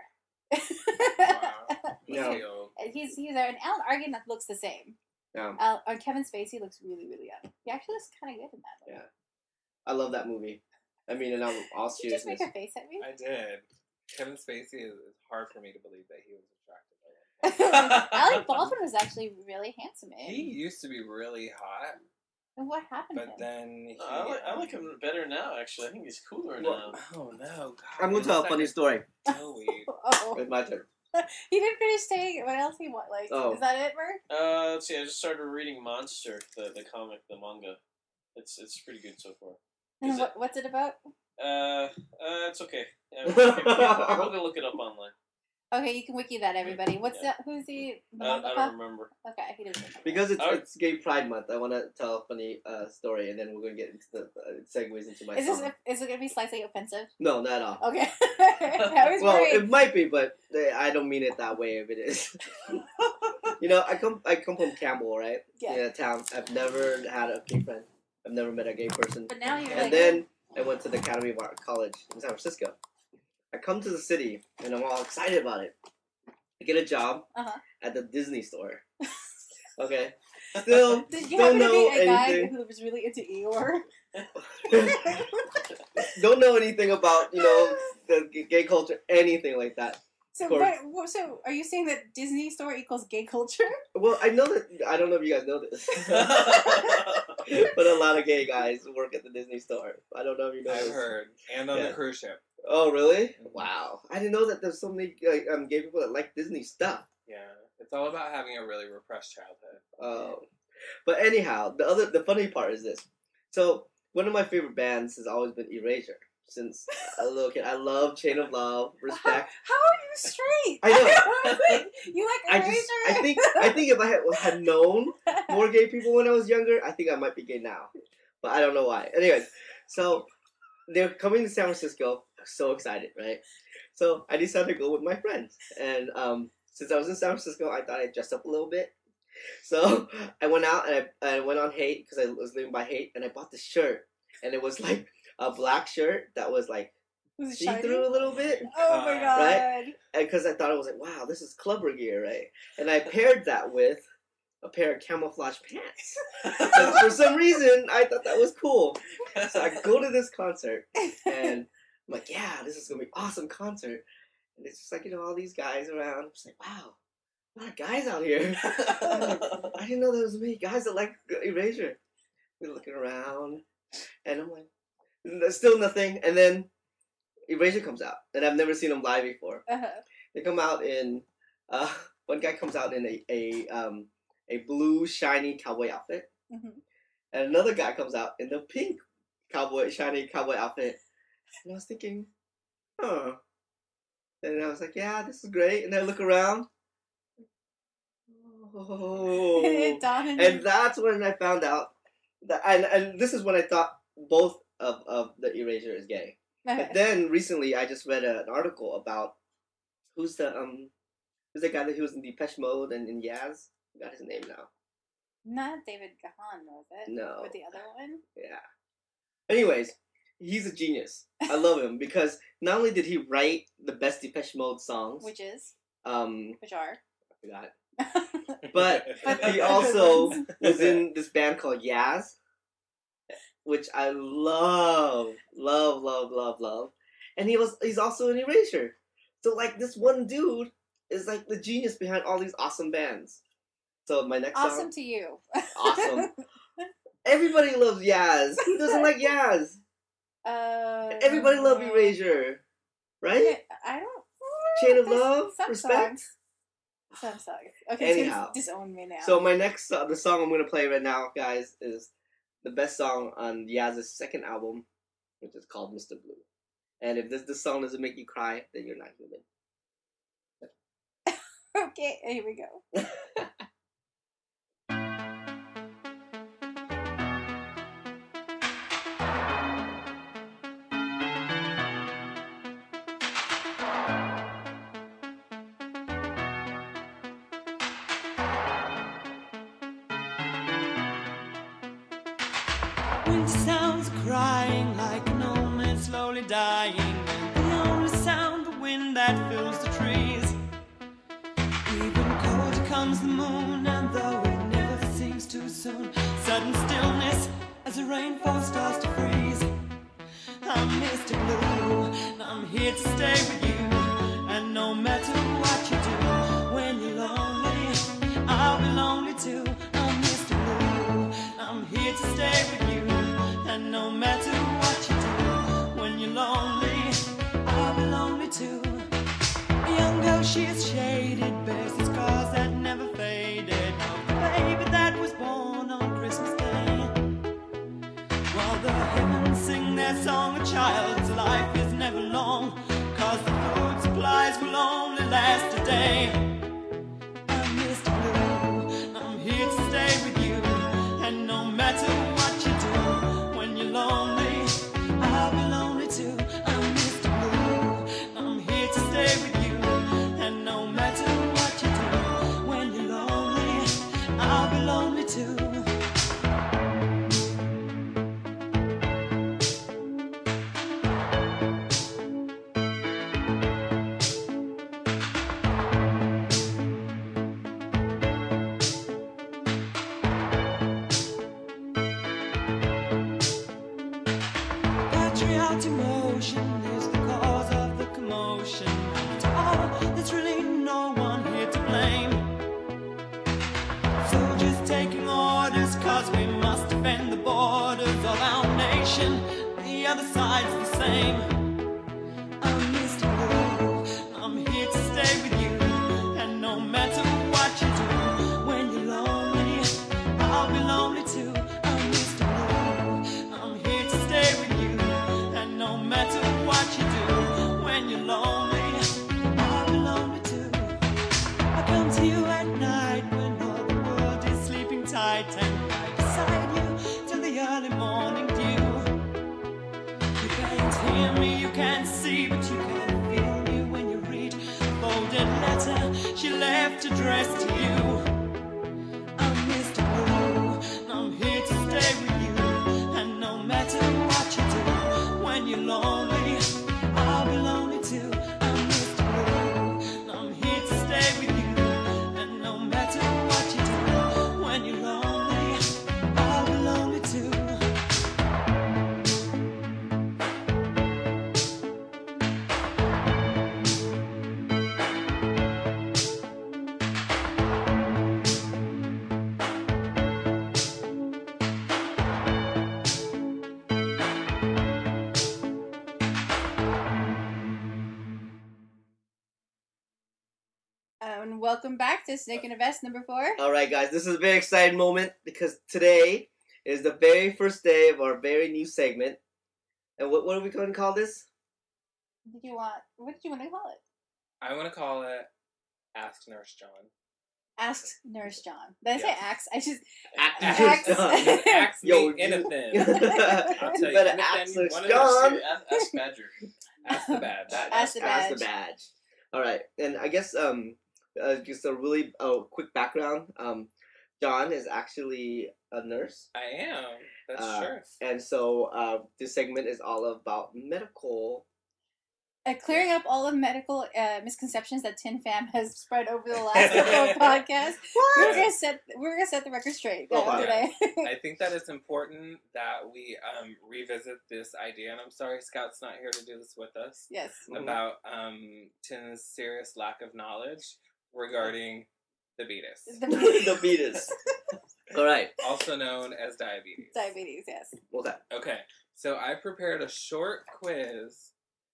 Wow. No. Leo. And he's there, and Alan Arkin looks the same. Yeah. Kevin Spacey looks really, really young. He actually looks kind of good in that movie. Yeah. I love that movie. I mean, and all Did you just seriousness. make a face at me? I did. Kevin Spacey is hard for me to believe that he was attractive. Alec Baldwin was actually really handsome in. He used to be really hot, And what happened to but him? then he, I like him better now, actually. I think he's cooler Well, now. Oh no! God, I'm going to tell a funny story. story. Oh, It's my turn. he didn't finish saying what else he want. Like, Oh. is that it, Mark? Let's see. I just started reading Monster, the comic, the manga. It's pretty good so far. And Is what's it about? It's okay. Yeah, we'll go look it up online. Okay, you can wiki that, everybody. What's Yeah. that? Who's the I mangaka? don't remember. Okay, he doesn't. Because Oh. it's Gay Pride Month, I want to tell a funny story, and then we're going to get into the segues into my Is song. it going to be slightly offensive? No, not at all. Okay. I was Well, worried. it might be, but I don't mean it that way if it is. You know, I come from Campbell, right? Yeah. In a town. I've never had a gay friend. I've never met a gay person. But now you're And like, then I went to the Academy of Art College in San Francisco. I come to the city, and I'm all excited about it. I get a job Uh-huh. at the Disney store. Okay. Still, did you don't happen to know be a guy anything. who was really into Eeyore? don't know anything about, the gay culture, anything like that. So, Of course. so are you saying that Disney store equals gay culture? Well, I know that, I don't know if you guys know this, but a lot of gay guys work at the Disney store. I don't know if you know I've this. heard, and on Yeah. the cruise ship. Oh, really? Wow. I didn't know that there's so many gay people that like Disney stuff. Yeah, it's all about having a really repressed childhood. Oh. But anyhow, the funny part is this. So, one of my favorite bands has always been Erasure. Since a little kid. I love Chain of Love, Respect. How are you straight? I know. You like Erasure? I think if I had known more gay people when I was younger, I think I might be gay now. But I don't know why. Anyways, so they're coming to San Francisco. I'm so excited, right? So I decided to go with my friends. And since I was in San Francisco, I thought I'd dress up a little bit. So I went out and I went on Haight because I was living by Haight, and I bought this shirt. And it was like a black shirt that was like Was it see-through shiny? a little bit. Oh my god. Right? And because I thought it was like, wow, this is clubber gear, right? And I paired that with a pair of camouflage pants. And for some reason, I thought that was cool. So I go to this concert, and I'm like, yeah, this is going to be an awesome concert. And it's just like, all these guys around. I'm just like, wow, a lot of guys out here. I didn't know there was many guys that like Erasure. We're looking around, and I'm like, there's still nothing. And then Erasure comes out, and I've never seen them live before. Uh-huh. They come out in one guy comes out in a blue shiny cowboy outfit, Mhm. and another guy comes out in the pink shiny cowboy outfit. And I was thinking, huh. And I was like, yeah, this is great. And I look around. Oh. It dawned on And you. that's when I found out that, and this is when I thought both of the Erasure is gay. Okay. But then recently, I just read an article about who's the guy that he was in Depeche Mode and in Yaz. I got his name now. Not David Gahan, was it? No. Or the other one? Yeah. Anyways, he's a genius. I love him because not only did he write the best Depeche Mode songs, Which I are? forgot, but But he the also other ones. was in this band called Yaz, which I love. And he's also an Erasure. So like this one dude is like the genius behind all these awesome bands. So my next Awesome song, to you. awesome. Everybody loves Yaz. Who doesn't like Yaz? Everybody loves Erasure, right? I don't. Chain of there's Love, some Respect. songs. Some songs. Okay, Anyhow. disown me now. So my next the song I'm gonna play right now, guys, is the best song on Yaz's second album, which is called Mr. Blue. And if this song doesn't make you cry, then you're not human. Okay, here we go. Winter sounds crying like an old man slowly dying. And the only sound, the wind that fills the trees. Even colder comes the moon, and though it never seems too soon, sudden stillness as the rainfall starts to freeze. I'm Mr. Blue, and I'm here to stay with you. And no matter what you do, when you're lonely, I'll be lonely too. I'm Mr. Blue, I'm here to stay with you. And no matter what you do, when you're lonely, I'll be lonely too. A young girl, she is shaded, bears the scars that never faded of the baby that was born on Christmas Day. While the heavens sing their song, a child's life is never long, 'cause the food supplies will only last a day. I'm Mr. Blue, I'm here to stay with you. And no matter what you do, when you're lonely, I'll be lonely too. I'm Mr. Blue, I'm here to stay with you. And no matter what you do, when you're lonely, I'll be lonely too. Patriotic emotion is the cause of the commotion. After all, there's really no one here to blame. Soldiers taking orders, 'cause we must defend the borders of our nation. The other side's the same. morning dew. You can't hear me, you can't see, but you can feel me when you read a folded letter she left addressed to you. I'm Mr. Blue, and I'm here to stay with you. And no matter what you do, when you're lonely, I'll be lonely too. I'm Mr. Blue, and I'm here to stay with you. And no matter what you do, when you're lonely, I'll be lonely too. And welcome back to Snake in a Vest number 4. All right, guys, this is a very exciting moment because today is the very first day of our very new segment. And what are we going to call this? What did you want to call it? I want to call it Ask Nurse John. Ask Nurse John. Did I say Yes. axe? I just Ask Ask. John. Ask Yo, me anything. you I'll tell you better anything ask you Nurse wanna John. Ask Badger. Ask the badge. Ask the Ask badge. the badge. All right, and I guess just a really quick background. John is actually a nurse. I am. That's true. And so this segment is all about medical. Clearing up all the medical misconceptions that Tin Fam has spread over the last couple of podcasts. We're gonna set the record straight Oh, today. I think that it's important that we revisit this idea, and I'm sorry Scout's not here to do this with us, Yes. about Tin's serious lack of knowledge regarding the beatus, The fetus. All right. also known as diabetes. Diabetes, yes. What's that? Okay, so I prepared a short quiz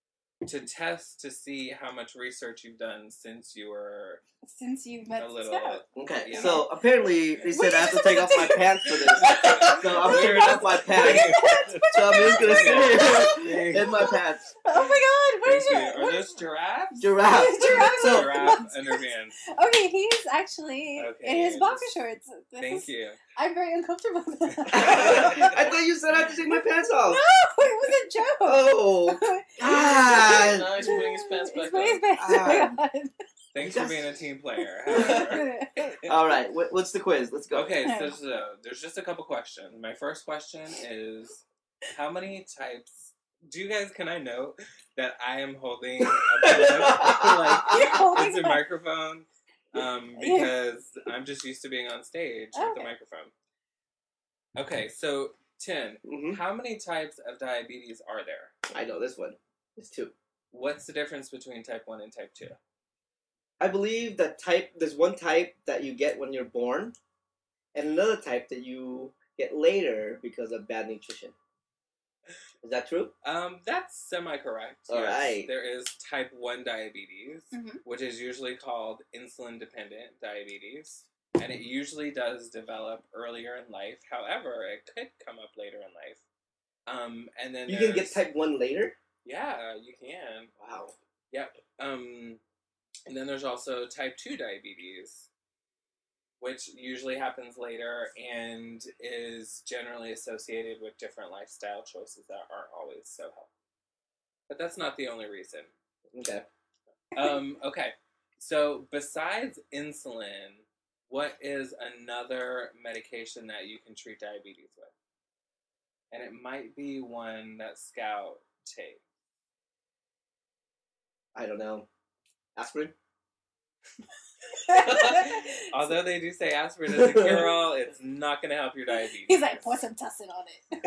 to test to see how much research you've done since you were Since you've met a little. Scout. Okay. Yeah. So apparently they said What I have are to you take off my supposed to do? pants for this. So I'm tearing off my pants. So I'm just gonna sit here in my pants. Oh my god, what is Thank your... you. Are what- those giraffes? Giraffe. Giraffe. So Giraffe underpants. Okay, he's actually Okay, in his yeah, boxer just- shorts. Thank you. I'm very uncomfortable with that. I thought you said I have to take my pants off. No, it was a joke. Oh. God. No, he's putting his pants He's back putting his on. pants back on. Thanks for being a team player. However. All right. What's the quiz? Let's go. Okay, so there's just a couple questions. My first question is, how many types... Can I note that I am holding a You're holding it's a the- microphone, because I'm just used to being on stage with the Okay. microphone. Okay, so, Tin, Hmm. how many types of diabetes are there? I know this one. It's 2. What's the difference between type 1 and type 2? I believe that there's one type that you get when you're born, and another type that you get later because of bad nutrition. Is that true? That's semi-correct. All yes. right. There is type 1 diabetes, Mhm. which is usually called insulin-dependent diabetes, and it usually does develop earlier in life. However, it could come up later in life. And then You can get there's- type 1 later? Yeah, you can. Wow. Yep. And then there's also type 2 diabetes, which usually happens later and is generally associated with different lifestyle choices that aren't always so healthy. But that's not the only reason. Okay. Okay. So besides insulin, what is another medication that you can treat diabetes with? And it might be one that Scout takes. I don't know. Aspirin? Although they do say aspirin is a cure-all, it's not going to help your diabetes. He's like, pour some tussin on it.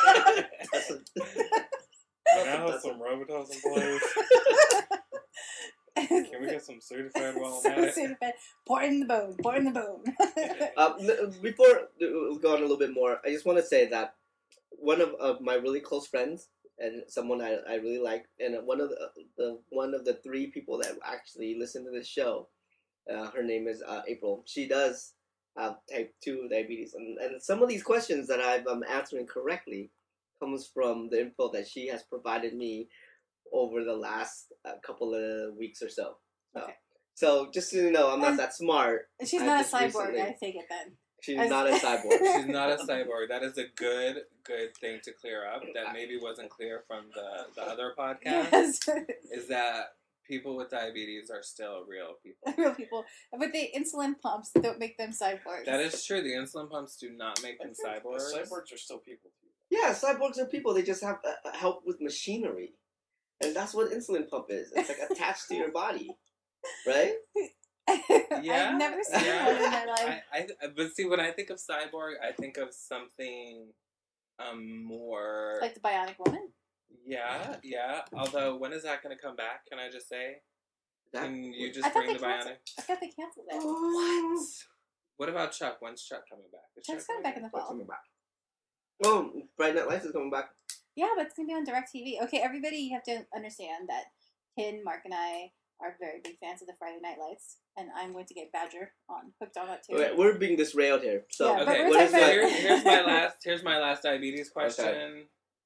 Can I have some Robitussin, please? Can we get some Sudafed while I'm at it? Sudafed. Pour it in the bone. Pour it in the bone. Before we go on a little bit more, I just want to say that one of my really close friends and someone I really like, and one of the 3 people that actually listen to this show, her name is April. She does have type 2 diabetes, and some of these questions that I'm answering correctly comes from the info that she has provided me over the last couple of weeks or so. Okay. So just so you know, I'm not that smart. She's I not a just cyborg, recently- I take it then. She's As- not a cyborg. She's not a cyborg. That is a good thing to clear up. That maybe wasn't clear from the other podcast. Yes. Is that people with diabetes are still real people. Real people. But the insulin pumps don't make them cyborgs. That is true. The insulin pumps do not make them cyborgs. Cyborgs are still people too. Yeah, cyborgs are people. They just have help with machinery, and that's what insulin pump is. It's like attached to your body, right? Yeah, I've never seen yeah. one in my life. But see, when I think of cyborg, I think of something more. Like the Bionic Woman? Yeah. Although, when is that going to come back? Can I just say? Can you I just thought bring they the canceled. Bionic? I thought they canceled it. What? What about Chuck? When's Chuck coming back? Is Chuck's Chuck coming back in the What's fall. coming back? Oh, Friday Night Lights is coming back. Yeah, but it's gonna be on DirecTV. Okay, everybody, you have to understand that Ken, Mark, and I are very big fans of the Friday Night Lights, and I'm going to get Badger hooked on it too. Okay, we're being disrailed here. So, Yeah, but Okay, we're what is so talking about- here's my last diabetes question.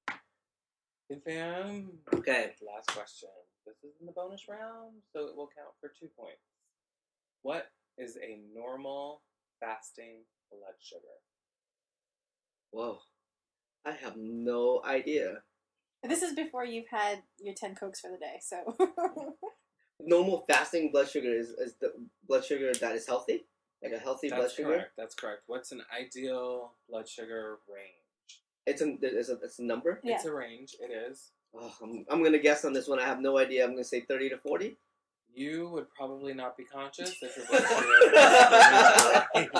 Fam. Okay. Last question. This is in the bonus round, so it will count for 2 points. What is a normal fasting blood sugar? Whoa. I have no idea. This is before you've had your 10 Cokes for the day, so. Normal fasting blood sugar is the blood sugar that is healthy? Like a healthy blood That's sugar? correct. That's correct. What's an ideal blood sugar range? It's a number? Yeah. It's a range. It is. Oh, I'm going to guess on this one. I have no idea. I'm going to say 30 to 40. You would probably not be conscious if your blood sugar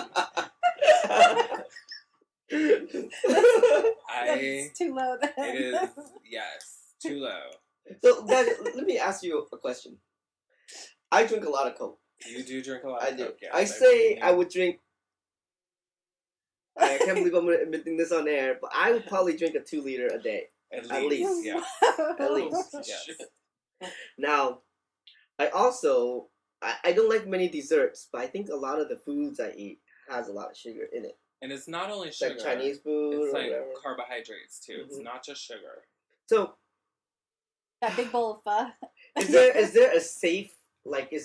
I. That's too low then. It is yes, too low. So, guys, let me ask you a question. I drink a lot of Coke. You do drink a lot I of do. Coke. Yes, I say I would drink. I can't believe I'm admitting this on air, but I would probably drink a 2 liter a day. at at least. least. Yeah. At least. Yes. Now, I also I don't like many desserts, but I think a lot of the foods I eat has a lot of sugar in it. And it's not only It's sugar. like Chinese food It's or like whatever. carbohydrates too. It's Mhm. not just sugar. So, That big bowl of pho. is there a safe is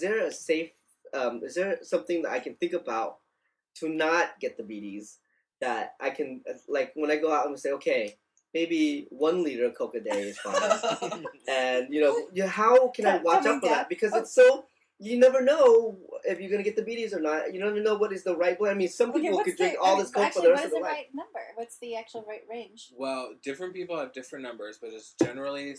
there something that I can think about to not get diabetes that I can like when I go out and say, okay, maybe 1 liter of Coke a day is fine. And how can I watch Coming out for down. that? Because it's so you never know if you're gonna get diabetes or not. You never know what is the right blend. I mean, some people could drink all this Coke for the rest of their life. What is the right number? What's the actual right range? Well, different people have different numbers, but it's generally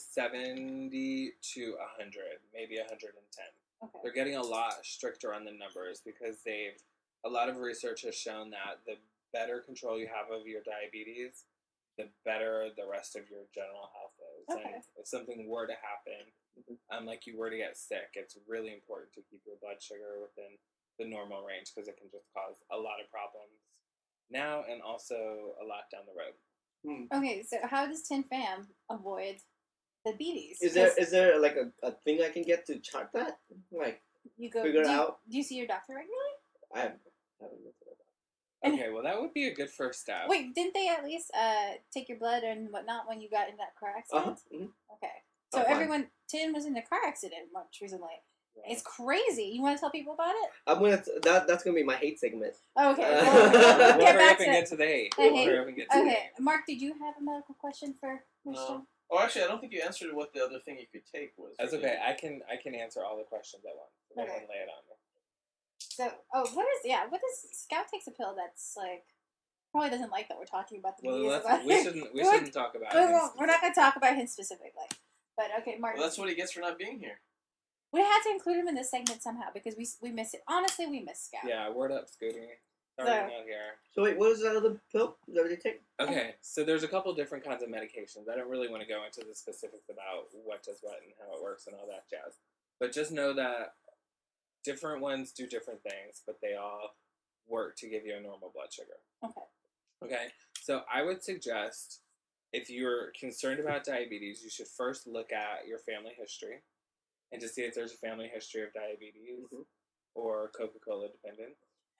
70 to 100, maybe 110. Okay. They're getting a lot stricter on the numbers because a lot of research has shown that the better control you have of your diabetes, the better the rest of your general health is. Okay. And if something were to happen, like you were to get sick, it's really important to keep your blood sugar within the normal range because it can just cause a lot of problems now and also a lot down the road. Okay, so how does Tin Fam avoid diabetes? Is there like a thing I can get to chart that? Like You go figure do, out? do you see your doctor regularly? I haven't looked at that. And- Okay, well that would be a good first step. Wait, didn't they at least take your blood and whatnot when you got in that car accident? Okay. So Oh, fine. everyone, Tin was in a car accident much recently. Yeah. It's crazy. You want to tell people about it? I'm gonna that's gonna be my hate segment. Okay. Uh, Well, We'll get hurry back up and to get to the hate. the hate. We'll hurry up and get to the Okay, hate. Mark, did you have a medical question for Mr. No. Oh, actually, I don't think you answered what the other thing you could take was. That's okay. I can answer all the questions at once. Go ahead Okay. and lay it on me. So, what is Scout takes a pill that's like probably doesn't like that we're talking about the Well, disease. we shouldn't talk about it. We're not going to talk about him specifically. But okay, Mark, Well, that's what he gets for not being here. we had to include him in this segment somehow because we miss it. Honestly, we miss Scout. Yeah, word up, Scooty. Sorry, So- you're not here. So wait, what is that other pill that they take? Okay, so there's a couple different kinds of medications. I don't really want to go into the specifics about what does what and how it works and all that jazz. But just know that different ones do different things, but they all work to give you a normal blood sugar. Okay. Okay, so I would suggest if you're concerned about diabetes, you should first look at your family history and to see if there's a family history of diabetes or Coca-Cola dependence.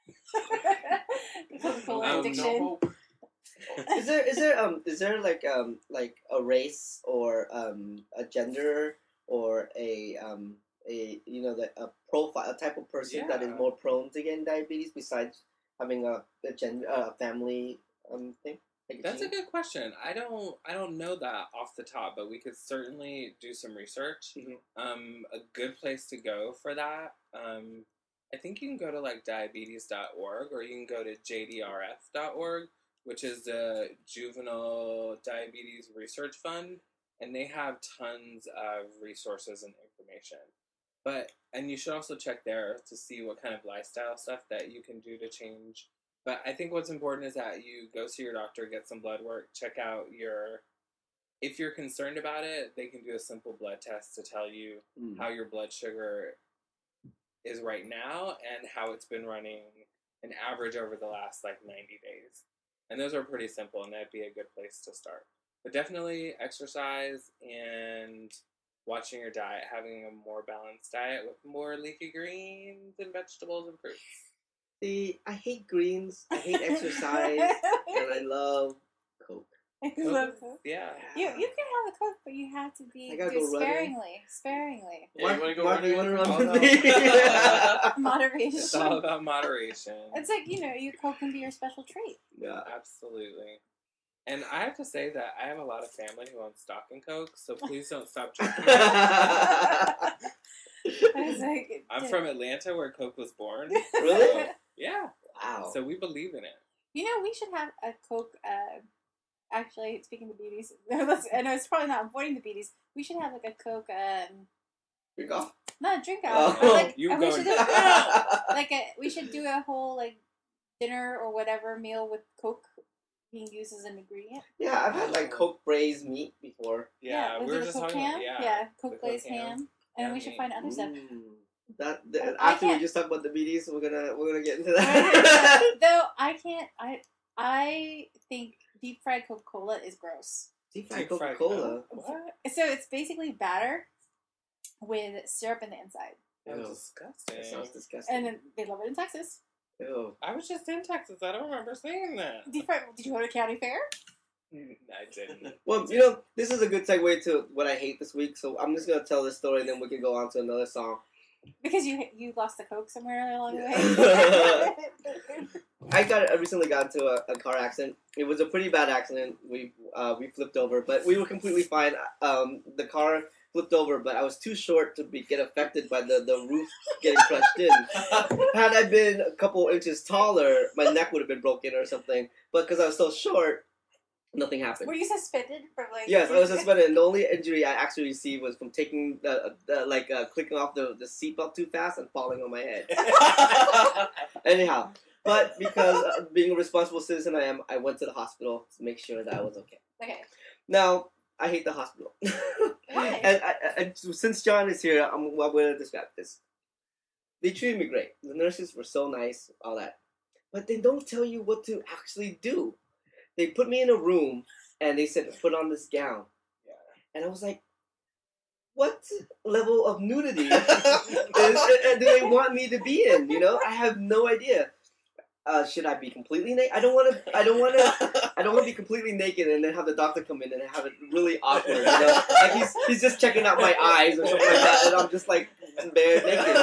Coca-Cola addiction. No hope. Is there like a race or a gender or a profile, a type of person that is Yeah. more prone to getting diabetes besides having a family thing? Like That's a teen? good question. I don't know that off the top, but we could certainly do some research. Mhm. A good place to go for that. I think you can go to like diabetes.org, or you can go to jdrf.org, which is the Juvenile Diabetes Research Fund, and they have tons of resources and information. And you should also check there to see what kind of lifestyle stuff that you can do to change. But I think what's important is that you go see your doctor, get some blood work, check out if you're concerned about it, they can do a simple blood test to tell you how your blood sugar is right now and how it's been running an average over the last like 90 days. And those are pretty simple, and that'd be a good place to start. But definitely exercise and watching your diet, having a more balanced diet with more leafy greens and vegetables and fruits. See, I hate greens. I hate exercise, and I love Coke. I love Coke. Yeah. You can have a Coke, but you have to I gotta do go running. sparingly. Yeah, you want to go Mark, you want to run Oh, with no. me? It's Moderation. all about moderation. It's like, your Coke can be your special treat. Yeah. Absolutely. And I have to say that I have a lot of family who own stock in Coke, so please don't stop drinking. I was like, I'm from Atlanta, where Coke was born. Really? So, yeah. Wow. So we believe in it. We should have a Coke. Actually, speaking of beauties, I know it's probably not avoiding the beauties. We should have like a Coke. Drink off. Not a drink Oh. out. But, like, You we go should do, we should do a whole like dinner or whatever meal with Coke being used as an ingredient. Yeah, I've had like Coke braised meat before. Yeah, we was were it just a Coke talking ham? about, Coke the glazed Coke ham. ham. And then we should find other stuff. After we can't- just talked about the BDs, we're gonna get into that. Though I can't. I think deep fried Coca-Cola is gross. Deep fried Deep fried Coca-Cola. Coke? What? So it's basically batter with syrup in the inside, That's Ew. disgusting. That sounds disgusting. and then they love it in Texas. Ew. I was just in Texas. I don't remember saying that. Deep fried. Did you go to county fair? I didn't. Well, this is a good segue to what I hate this week. So I'm just gonna tell this story, and then we can go on to another song. Because you lost the Coke somewhere along the Yeah. way. I recently got into a car accident. It was a pretty bad accident. We flipped over, but we were completely fine. The car flipped over, but I was too short to get affected by the roof getting crushed in. Had I been a couple inches taller, my neck would have been broken or something. But because I was so short, nothing happened. Were you suspended from like? Yes, I was suspended, and the only injury I actually received was from taking clicking off the seatbelt too fast and falling on my head. Anyhow, but because being a responsible citizen I am, I went to the hospital to make sure that I was okay. Okay. Now, I hate the hospital. Why? And since John is here, I'm going to describe this. They treated me great. The nurses were so nice, all that. But they don't tell you what to actually do. They put me in a room, and they said, put on this gown. Yeah. And I was like, what level of nudity do they want me to be in? I have no idea. Should I be completely naked? I don't want to be completely naked and then have the doctor come in and have it really awkward. Like he's just checking out my eyes or something like that, and I'm just like bare naked.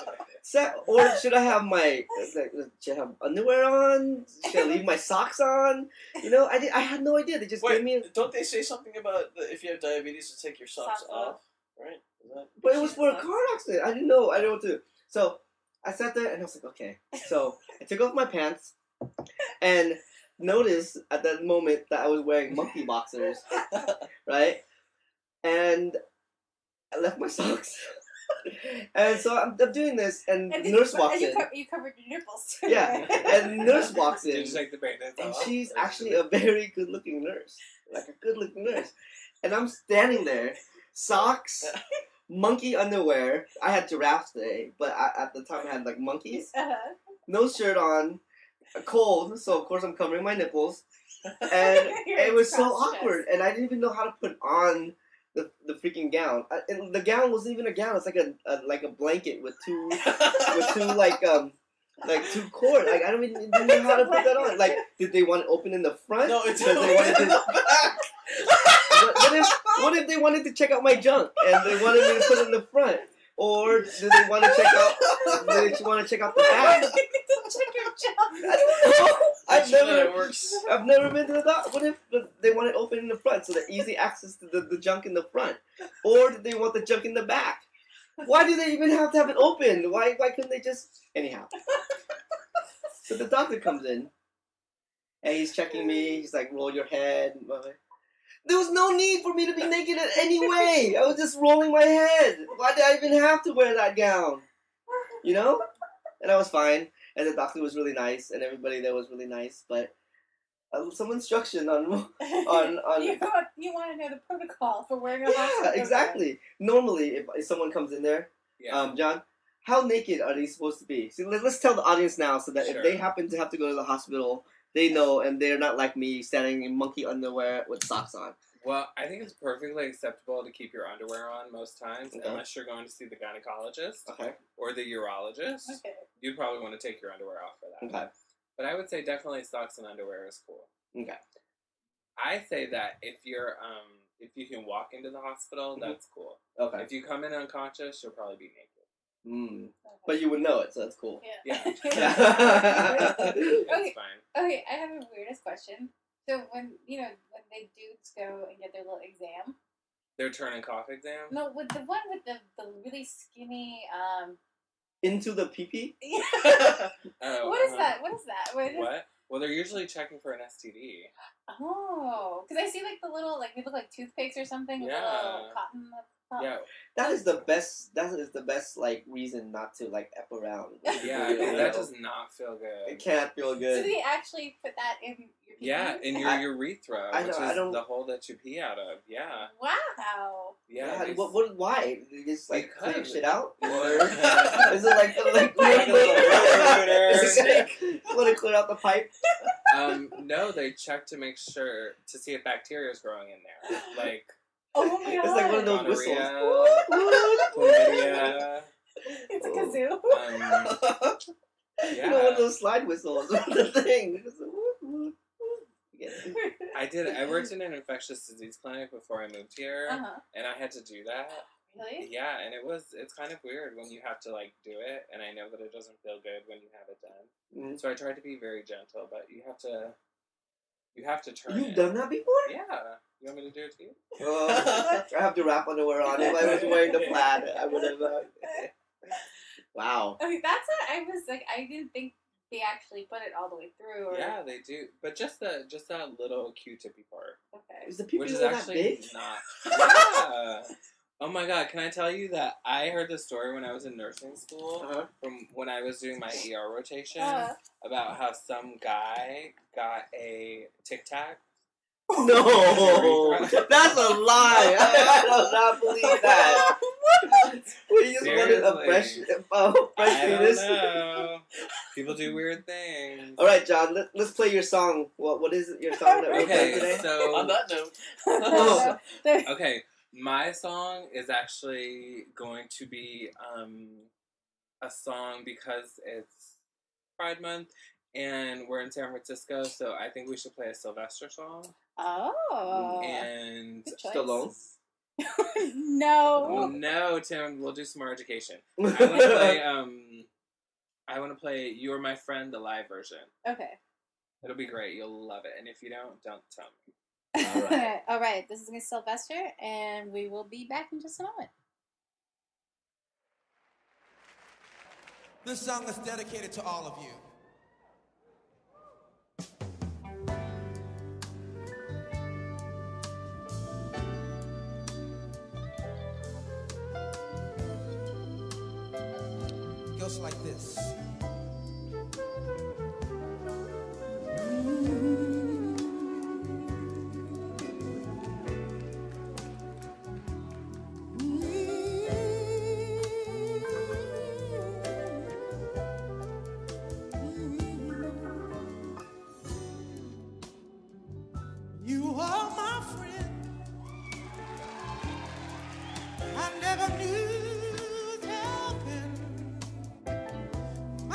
Or should I have should I have underwear on? Should I leave my socks on? I had no idea. They just gave me. Don't they say something about if you have diabetes to take your socks Socks off? Right? Is that... But it was for a car accident. I didn't know. I didn't know what to do. So I sat there and I was like, okay. So I took off my pants and noticed at that moment that I was wearing monkey boxers, right? And I left my socks. And so I'm doing this, and the nurse walks in. You covered your nipples too. Yeah, and the nurse walks in, Did you take the band-aids and off? she's actually a very good-looking nurse, like a good-looking nurse. And I'm standing there, socks, monkey underwear. I had giraffes today, but at the time I had like monkeys. No shirt on, cold, so of course I'm covering my nipples, and it was so awkward, and I didn't even know how to put on the freaking gown. And the gown wasn't even a gown; it's like a blanket with two like two cords. Like I didn't know how to put that on. Like, did they want it open in the front? No, it's Because they wanted to. What if they wanted to check out my junk and they wanted me to put it in the front? Or do they want to check out? Do they want to check out the back? Check your I don't know. Make sure that it works. I've never been to the doctor. What if they want it open in the front so that easy access to the junk in the front? Or do they want the junk in the back? Why do they even have to have it open? Why couldn't they just... Anyhow. So the doctor comes in, and he's checking me. He's like, roll your head. There was no need for me to be naked in any way. I was just rolling my head. Why did I even have to wear that gown? You know? And I was fine. And the doctor was really nice, and everybody there was really nice. But some instruction on you want to know the protocol for wearing a hospital yeah, gown. exactly. Normally, if someone comes in there, Yeah. John, how naked are they supposed to be? See, let's tell the audience now, so that Sure. if they happen to have to go to the hospital, they know, and they're not like me, standing in monkey underwear with socks on. Well, I think it's perfectly acceptable to keep your underwear on most times, Okay. unless you're going to see the gynecologist Okay. or the urologist. Okay. You'd probably want to take your underwear off for that. Okay. But I would say definitely socks and underwear is cool. Okay. I say that if if you can walk into the hospital, Mhm. that's cool. Okay. If you come in unconscious, you'll probably be naked. Mm. But you would know it, so that's cool. Yeah. It's fine. Okay, I have a weirdest question. So when they dudes go and get their little exam, Their turn and cough exam. no, with the one with the really skinny Into the pee-pee? Oh, what is that? What is that? What? Well, they're usually checking for an STD. Oh, because I see like the little they look like toothpicks or something with a Yeah. little cotton. Top. Yeah, That is the best. That is the best like reason not to like F around. yeah, You 'cause know? that does not feel It good. can't feel So good. they actually put that in your pee? Yeah, in your I- urethra, I which know, is I don't- the hole that you pee out of. Yeah, Wow. yeah. they- What? Why? They just like Because- clear shit out, or Yeah. is it like Like a little snake? Want to clear out the pipe? No, they check to make sure to see if bacteria is growing in there, like Oh my god. It's like one of those whistles. gonorrhea, chlamydia. It's a kazoo. You know, one of those slide whistles. The thing. Yeah. I worked in an infectious disease clinic before I moved here, and I had to do that. Really? Yeah, and it's kind of weird when you have to like do it, and I know that it doesn't feel good when you have it done. Mm. So I tried to be very gentle, but you have to turn. You've it. done that before? Yeah. You want me to do it to you? I have to wrap underwear on. If I was wearing the plaid, I would have. Wow. Okay, that's what I was like. I didn't think they actually put it all the way through. Or, Yeah, they do, but just that little Q-tippy part, Okay. Is the people which is that actually big? not. Yeah. Oh my god! Can I tell you that I heard the story when I was in nursing school from when I was doing my ER rotation about how some guy got a Tic Tac. No, that's a lie. I do not believe that. We just wanted a fresh I don't penis. know. People do weird things. All right, John. Let's play your song. What is your song that we're playing Okay, today? so On that note, Oh. okay, my song is actually going to be a song because it's Pride Month and we're in San Francisco, so I think we should play a Sylvester song. Oh. And Good choice. Stallone. oh, No. no, Tim, we'll do some more education. I want to play I want to play "You're My Friend" the live version. Okay. It'll be great. You'll love it. And if you don't tell me. All right. All right. This is Miss Sylvester, and we will be back in just a moment. This song is dedicated to all of you. It goes like this. You are my friend. I never knew helping.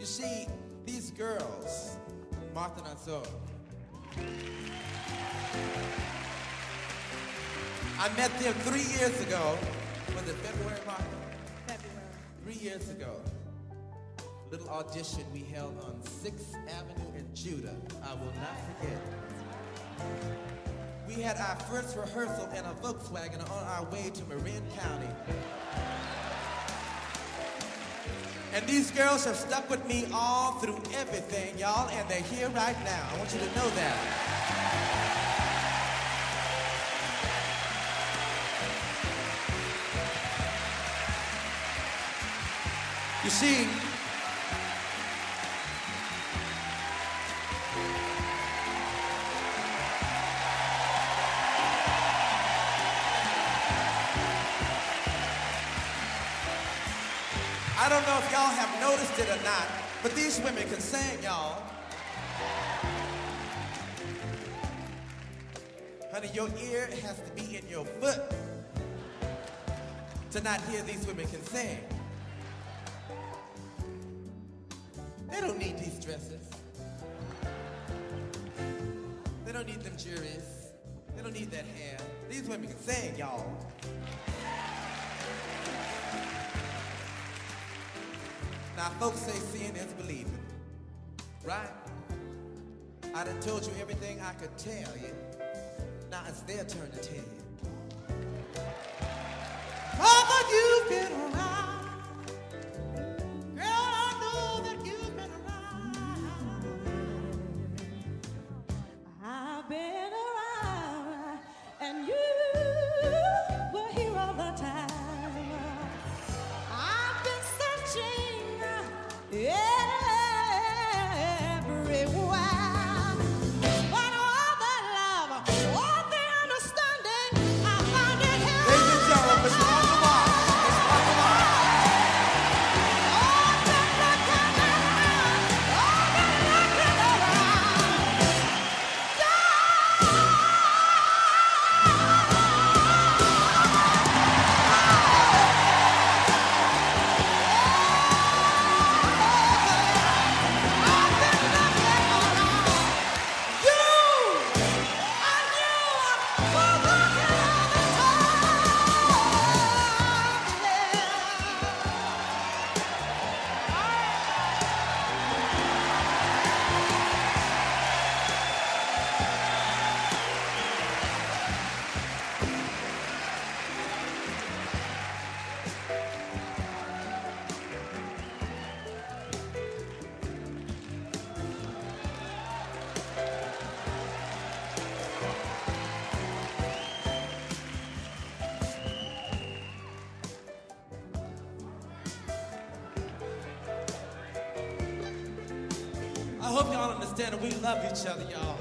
You see, these girls, Martha and Azor, I met them 3 years ago. Was it February, Martha? February. 3 years ago. A little audition we held on 6th Avenue in Judah. I will not forget. We had our first rehearsal in a Volkswagen on our way to Marin County. And these girls have stuck with me all through everything, y'all, and they're here right now. I want you to know that. You see, I don't know if y'all have noticed it or not, but these women can sing, y'all. Honey, your ear has to be in your foot to not hear these women can sing. They don't need these dresses. They don't need them juries. They don't need that hair. These women can sing, y'all. Now, folks say seeing is believing, right? I done told you everything I could tell you. Now it's their turn to tell you. Mama, you've been around. Girl, I know that you've been around. I've been around, and you were here all the time. I've been searching everywhere, but all the love, all the understanding, I found it here. Ladies and gentlemen, Miss Martha Wash. Miss Martha Wash. All the looking around, all the looking around. I hope y'all understand that we love each other, y'all.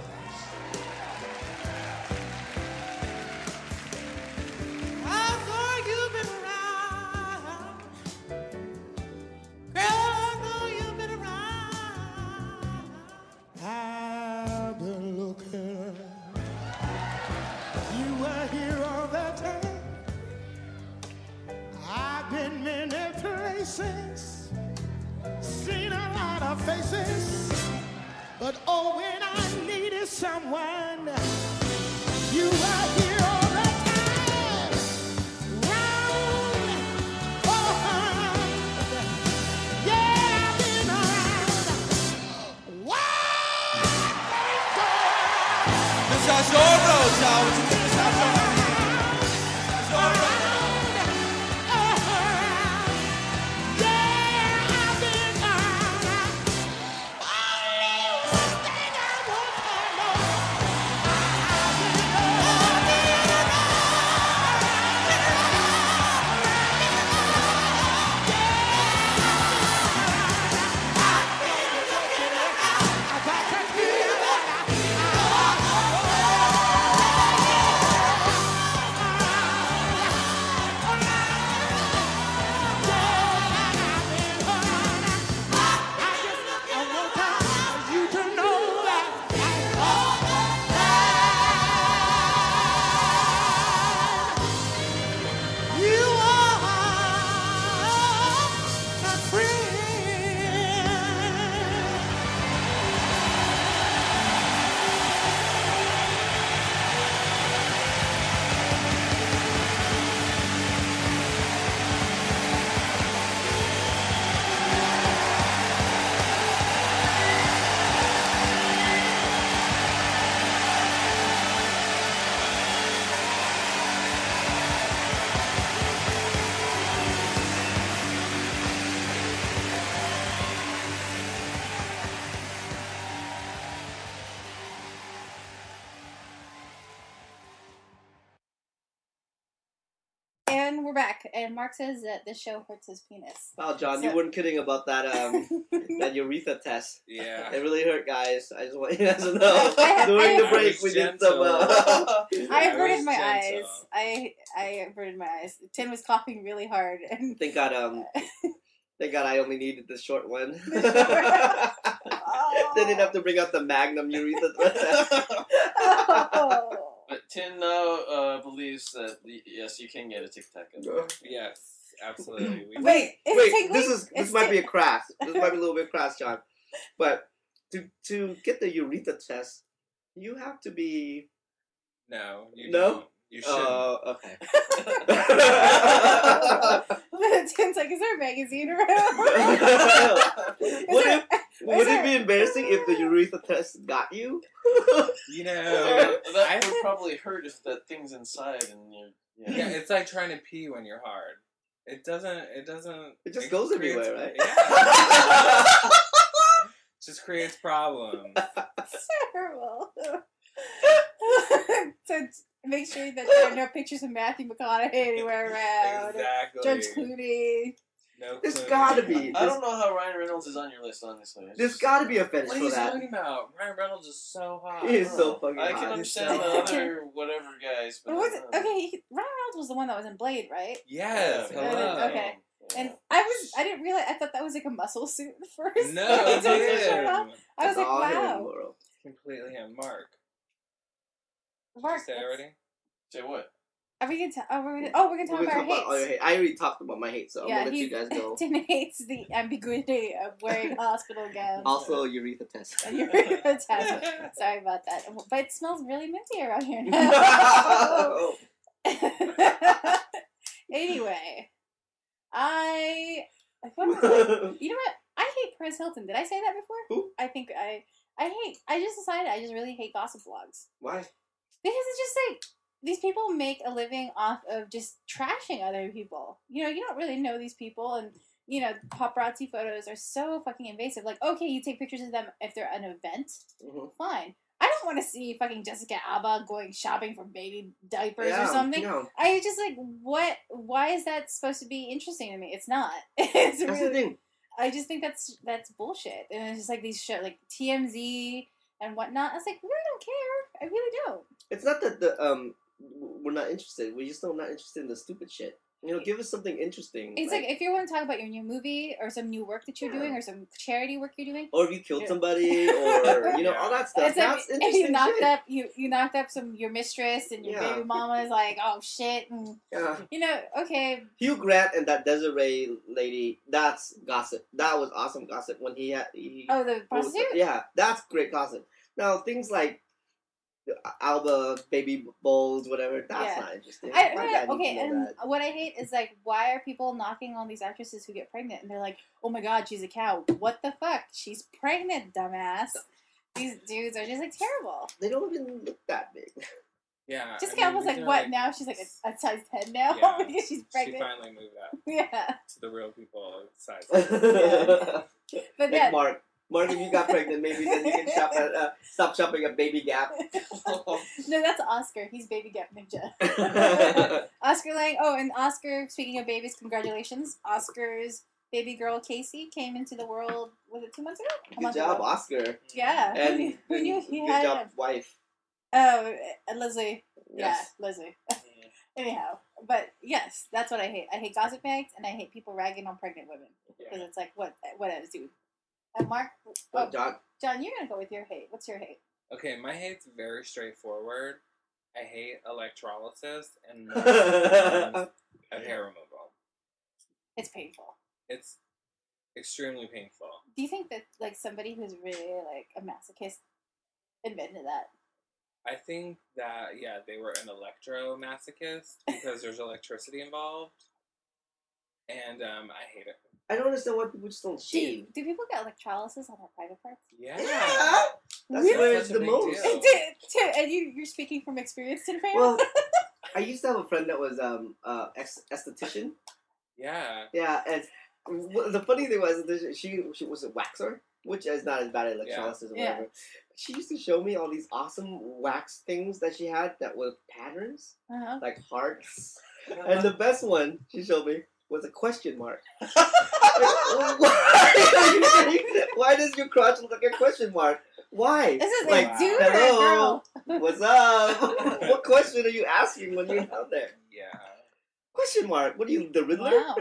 I know you've been around. Girl, I know you've been around. I've been looking. You were here all the time. I've been many places, seen a lot of faces. But oh, when I needed someone, you were here all the time. Round, yeah, I've been around. Wow, this is Azor Road, y'all. What you think this Azor Road? Azor Road. Yeah, I've been around. Only one thing I want to know. we're back, and Mark says that this show hurts his penis. Oh, John, So- you weren't kidding about that that urethra test. Yeah. It really hurt, guys. I just want you guys to know. I- During the I break, was we did some. I I averted was my gentle. eyes. I averted my eyes. Tin was coughing really hard, and Thank God. Thank God, I only needed the short one. The short They didn't have to bring out the Magnum urethra test. oh. But Tin now believes that yes, you can get a Tic Tac. Yes, absolutely. We Wait, Is it wait. tingly? This It's might be a crass. This might be a little bit crass, John. But to get the urethra test, you have to be. No, you No? don't. You shouldn't. Okay. Tin's like, is there a magazine around? Would it be embarrassing if the urethra test got you? You know, That would probably hurt if that thing's inside and you're. yeah, it's like trying to pee when you're hard. It doesn't. It just goes creates- everywhere, right? Yeah. Just creates problems. Terrible. So make sure that there are no pictures of Matthew McConaughey anywhere around. Exactly. George Clooney. No There's Clooney. gotta be. I don't know how Ryan Reynolds is on your list, honestly. There's got to be a fetish What are for you that. talking about? Ryan Reynolds is so hot. He is so fucking I can hot. understand the other whatever guys, but What was it? Okay, Ryan Reynolds was the one that was in Blade, right? Yes. Yeah. Hello. Okay. Yeah. And I didn't realize. I thought that was like a muscle suit at first. No, He it's took his shirt off. him. I was It's like, all him, wow. bro. Completely him. Mark. Did Mark, you say it already? Say what? are we gonna we're gonna We're talk gonna about talk our about all your hates. hate. I already talked about my hate, so I'm gonna let you guys go. Tin hates the ambiguity of wearing hospital gowns. Also, urethra test. And you're fantastic. Sorry about that. But it smells really minty around here now. Anyway, what was I- you know what? I hate Paris Hilton. Did I say that before? Who? I think I just decided I just really hate gossip blogs. Why? Because it's just like, these people make a living off of just trashing other people. You know, you don't really know these people, and, you know, paparazzi photos are so fucking invasive. Like, okay, you take pictures of them if they're at an event, Mhm. fine. I don't want to see fucking Jessica Alba going shopping for baby diapers or something. No. I just like, what? Why is that supposed to be interesting to me? It's not. It's That's really. the thing. I just think that's bullshit. And it's just like these shows, like TMZ and whatnot. I was like, I really don't care. I really don't. It's not that we're not interested. We just not interested in the stupid shit. You know, give us something interesting. It's like if you want to talk about your new movie or some new work that you're doing or some charity work you're doing. or if you killed somebody, or you know, Yeah. all that stuff. It's like That's if interesting you knocked shit. up you knocked up your mistress and your Yeah. baby mama is like, oh shit, and Yeah. you know, okay, Hugh Grant and that Desiree lady. That's gossip. That was awesome gossip when he had. oh, the prostitute. Yeah, that's great gossip. Now things like Alba baby bowls, whatever. That's Yeah. not interesting. My dad needs Okay, to know and that. what I hate is like, why are people knocking on these actresses who get pregnant? And they're like, oh my god, she's a cow. What the fuck? She's pregnant, dumbass. These dudes are just like terrible. They don't even look that big. Yeah. Jessica I mean, Alba's like, they're what? Now she's like a size 10 now Yeah. because she's She pregnant. finally moved up Yeah, to the real people size. but Like yeah, Mark. Mark, if you got pregnant, maybe then you can shop at stop shopping at Baby Gap. no, that's Oscar. He's Baby Gap Ninja. Oscar Lang. Oh, and Oscar. Speaking of babies, congratulations. Oscar's baby girl Casey came into the world. Was it 2 months ago? A Good month job, ago. Oscar. Yeah. And who knew he good had job, him? wife. Oh, Leslie. Yes. Yeah, Leslie. Anyhow, but yes, that's what I hate. I hate gossip bags, and I hate people ragging on pregnant women because it's like, what else, dude? And Mark, Oh, John. John, you're gonna go with your hate. What's your hate? Okay, my hate's very straightforward. I hate electrolysis and of hair removal. It's painful. It's extremely painful. Do you think that like somebody who's really like a masochist admitted that? I think that, yeah, they were an electromasochist because there's electricity involved. And I hate it. I don't understand why people just don't shave. Do people get electrolysis on their private parts? Yeah. Yeah. That's Really? where it's Such a the big most. deal. And you're speaking from experience, Tin Fan? Well, I used to have a friend that was esthetician. Yeah. Yeah, and the funny thing was that she was a waxer, which is not as bad as electrolysis or Yeah. whatever. She used to show me all these awesome wax things that she had that were patterns, Uh-huh. like hearts And the best one she showed me was a question mark. Why does your crotch look like a question mark? Why? This is like, a dude or a hello, girl? what's up? What question are you asking when you're out there? Yeah. Question mark. What are you, the Riddler? Wow.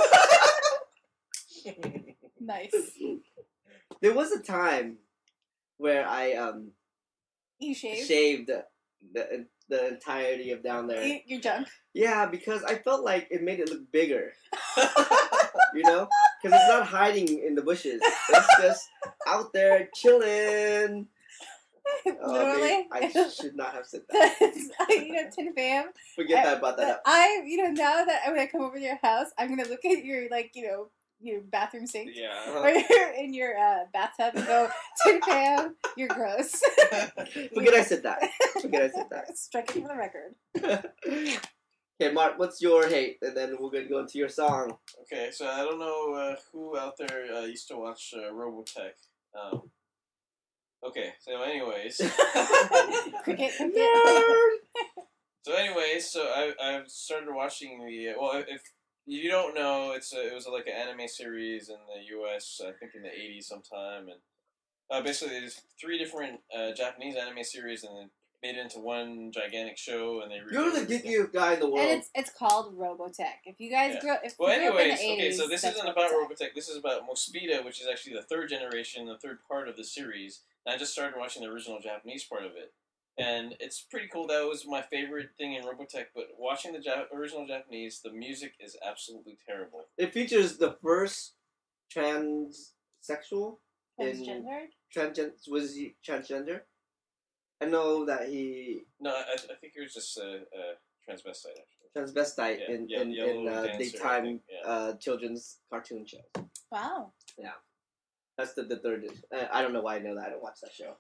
Nice. There was a time where I You shave? shaved the entirety of down there. Your junk. Yeah, because I felt like it made it look bigger. You know? Because it's not hiding in the bushes. It's just out there chilling. Literally. I should not have said that. Tin Fam. Forget that about that. Now that when I come over to your house, I'm gonna look at your your bathroom sink. Yeah. Or you're in your bathtub and go, Tin Fam, you're gross. Forget I said that. Strike it for the record. Okay, Mark, what's your hate? And then we're going to go into your song. Okay, so I don't know who out there used to watch Robotech. Okay, so anyways. Cricket. So I've started watching the if you don't know, it was like an anime series in the U.S. I think in the 80s sometime, and basically there's 3 different Japanese anime series, and then made it into one gigantic show, and they You're the geekiest guy in the world. And it's called Robotech. If you guys grew up in the 80s, okay, so this that's isn't about Robotech. This is about Mospeada, which is actually the 3rd generation, the 3rd part of the series. And I just started watching the original Japanese part of it. And it's pretty cool. That was my favorite thing in Robotech. But watching the original Japanese, the music is absolutely terrible. It features the first transsexual. Was he transgender? I know that he... No, I think he was just a transvestite, actually. Transvestite in daytime children's cartoon shows. Wow. Yeah. That's the 3rd. I don't know why I know that. I don't watch that show.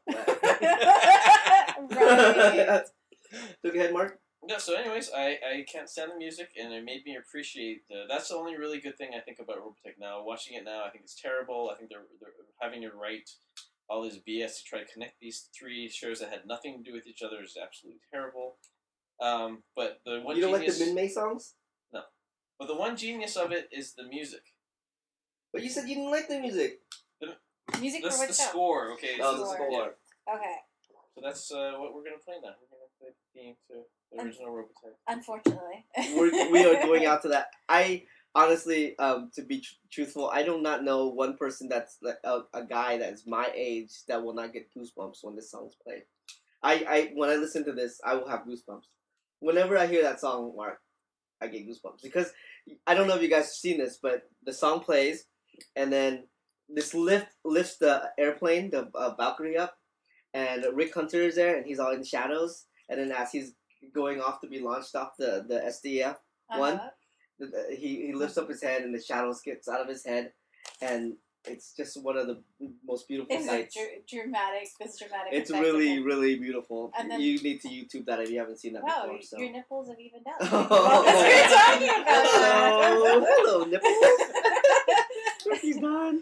Right. So go ahead, Mark. No, so anyways, I can't stand the music, and it made me appreciate that's the only really good thing I think about Robotech now. Watching it now, I think it's terrible. I think they're having to write all this BS to try to connect these 3 shows that had nothing to do with each other is absolutely terrible. But the one you don't genius, like the Minmay songs? No. But the one genius of it is the music. But you said you didn't like the music. Music That's for what the show? score, okay? Oh, so the score. Okay. So that's what we're going to play now. We're going to play the theme to the original Robotech. Unfortunately. We are going out to that. I honestly, to be truthful, I do not know one person that's like a guy that's my age that will not get goosebumps when this song's played. When I listen to this, I will have goosebumps. Whenever I hear that song, Mark, I get goosebumps. Because I don't know if you guys have seen this, but the song plays, and then this lifts the airplane, the Valkyrie up, and Rick Hunter is there, and he's all in shadows. And then as he's going off to be launched off the SDF one, he lifts up his head, and the shadows gets out of his head, and it's just one of the most beautiful sights. Dramatic. It's really, really beautiful. And then, you need to YouTube that if you haven't seen that before. So. Your nipples have even down. Oh, That's what you're talking about. Oh, hello, nipples. He's gone.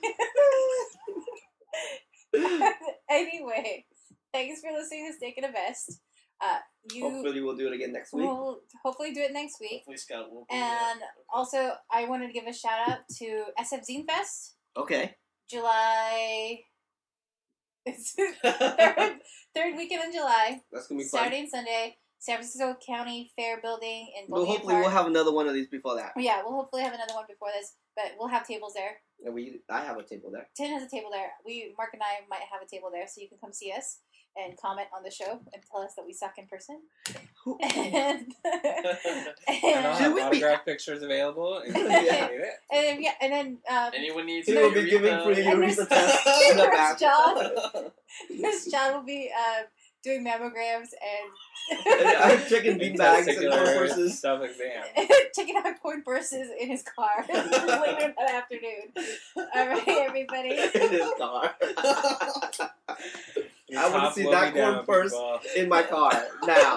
Anyway, thanks for listening to Steak and a Vest. Hopefully we'll do it again next week. We'll hopefully do it next week. Hopefully Scott will be And also, I wanted to give a shout out to SF Zine Fest. Okay. July. It's third weekend in July. That's gonna be Saturday fun. and Sunday. San Francisco County Fair Building in Well, Bohemian hopefully Park. we'll have another one of these before that. Yeah, we'll hopefully have another one before this, but we'll have tables there. And I have a table there. Tim has a table there. Mark and I might have a table there, so you can come see us and comment on the show and tell us that we suck in person. And And I'll have autograph pictures available. And then anyone needs he will be giving free urethra tests in the back. John will be doing mammograms and I'm checking bean bags and corn purses. Self-exam. checking out corn purses in his car later that afternoon. All right, everybody. In his car. I want to see that corn purse in my car now.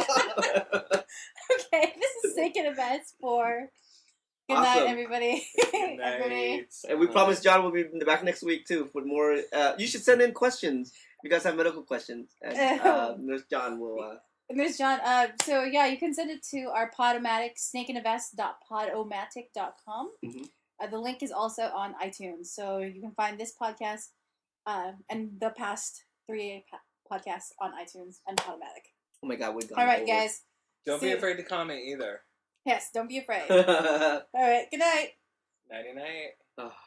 Okay, this is Steak and a Vest for. Good night, everybody. Good night. And we promise John will be back next week too for more. You should send in questions. You guys have medical questions, and Nurse John will And there's John. So yeah, you can send it to our Podomatic, snakeinthevest.podomatic.com. The link is also on iTunes, so you can find this podcast and the past 3 podcasts on iTunes and Podomatic. Oh my God, we're gone. All right, guys. Don't See- be afraid to comment either. Yes, don't be afraid. All right, good night. Nighty night. Ugh.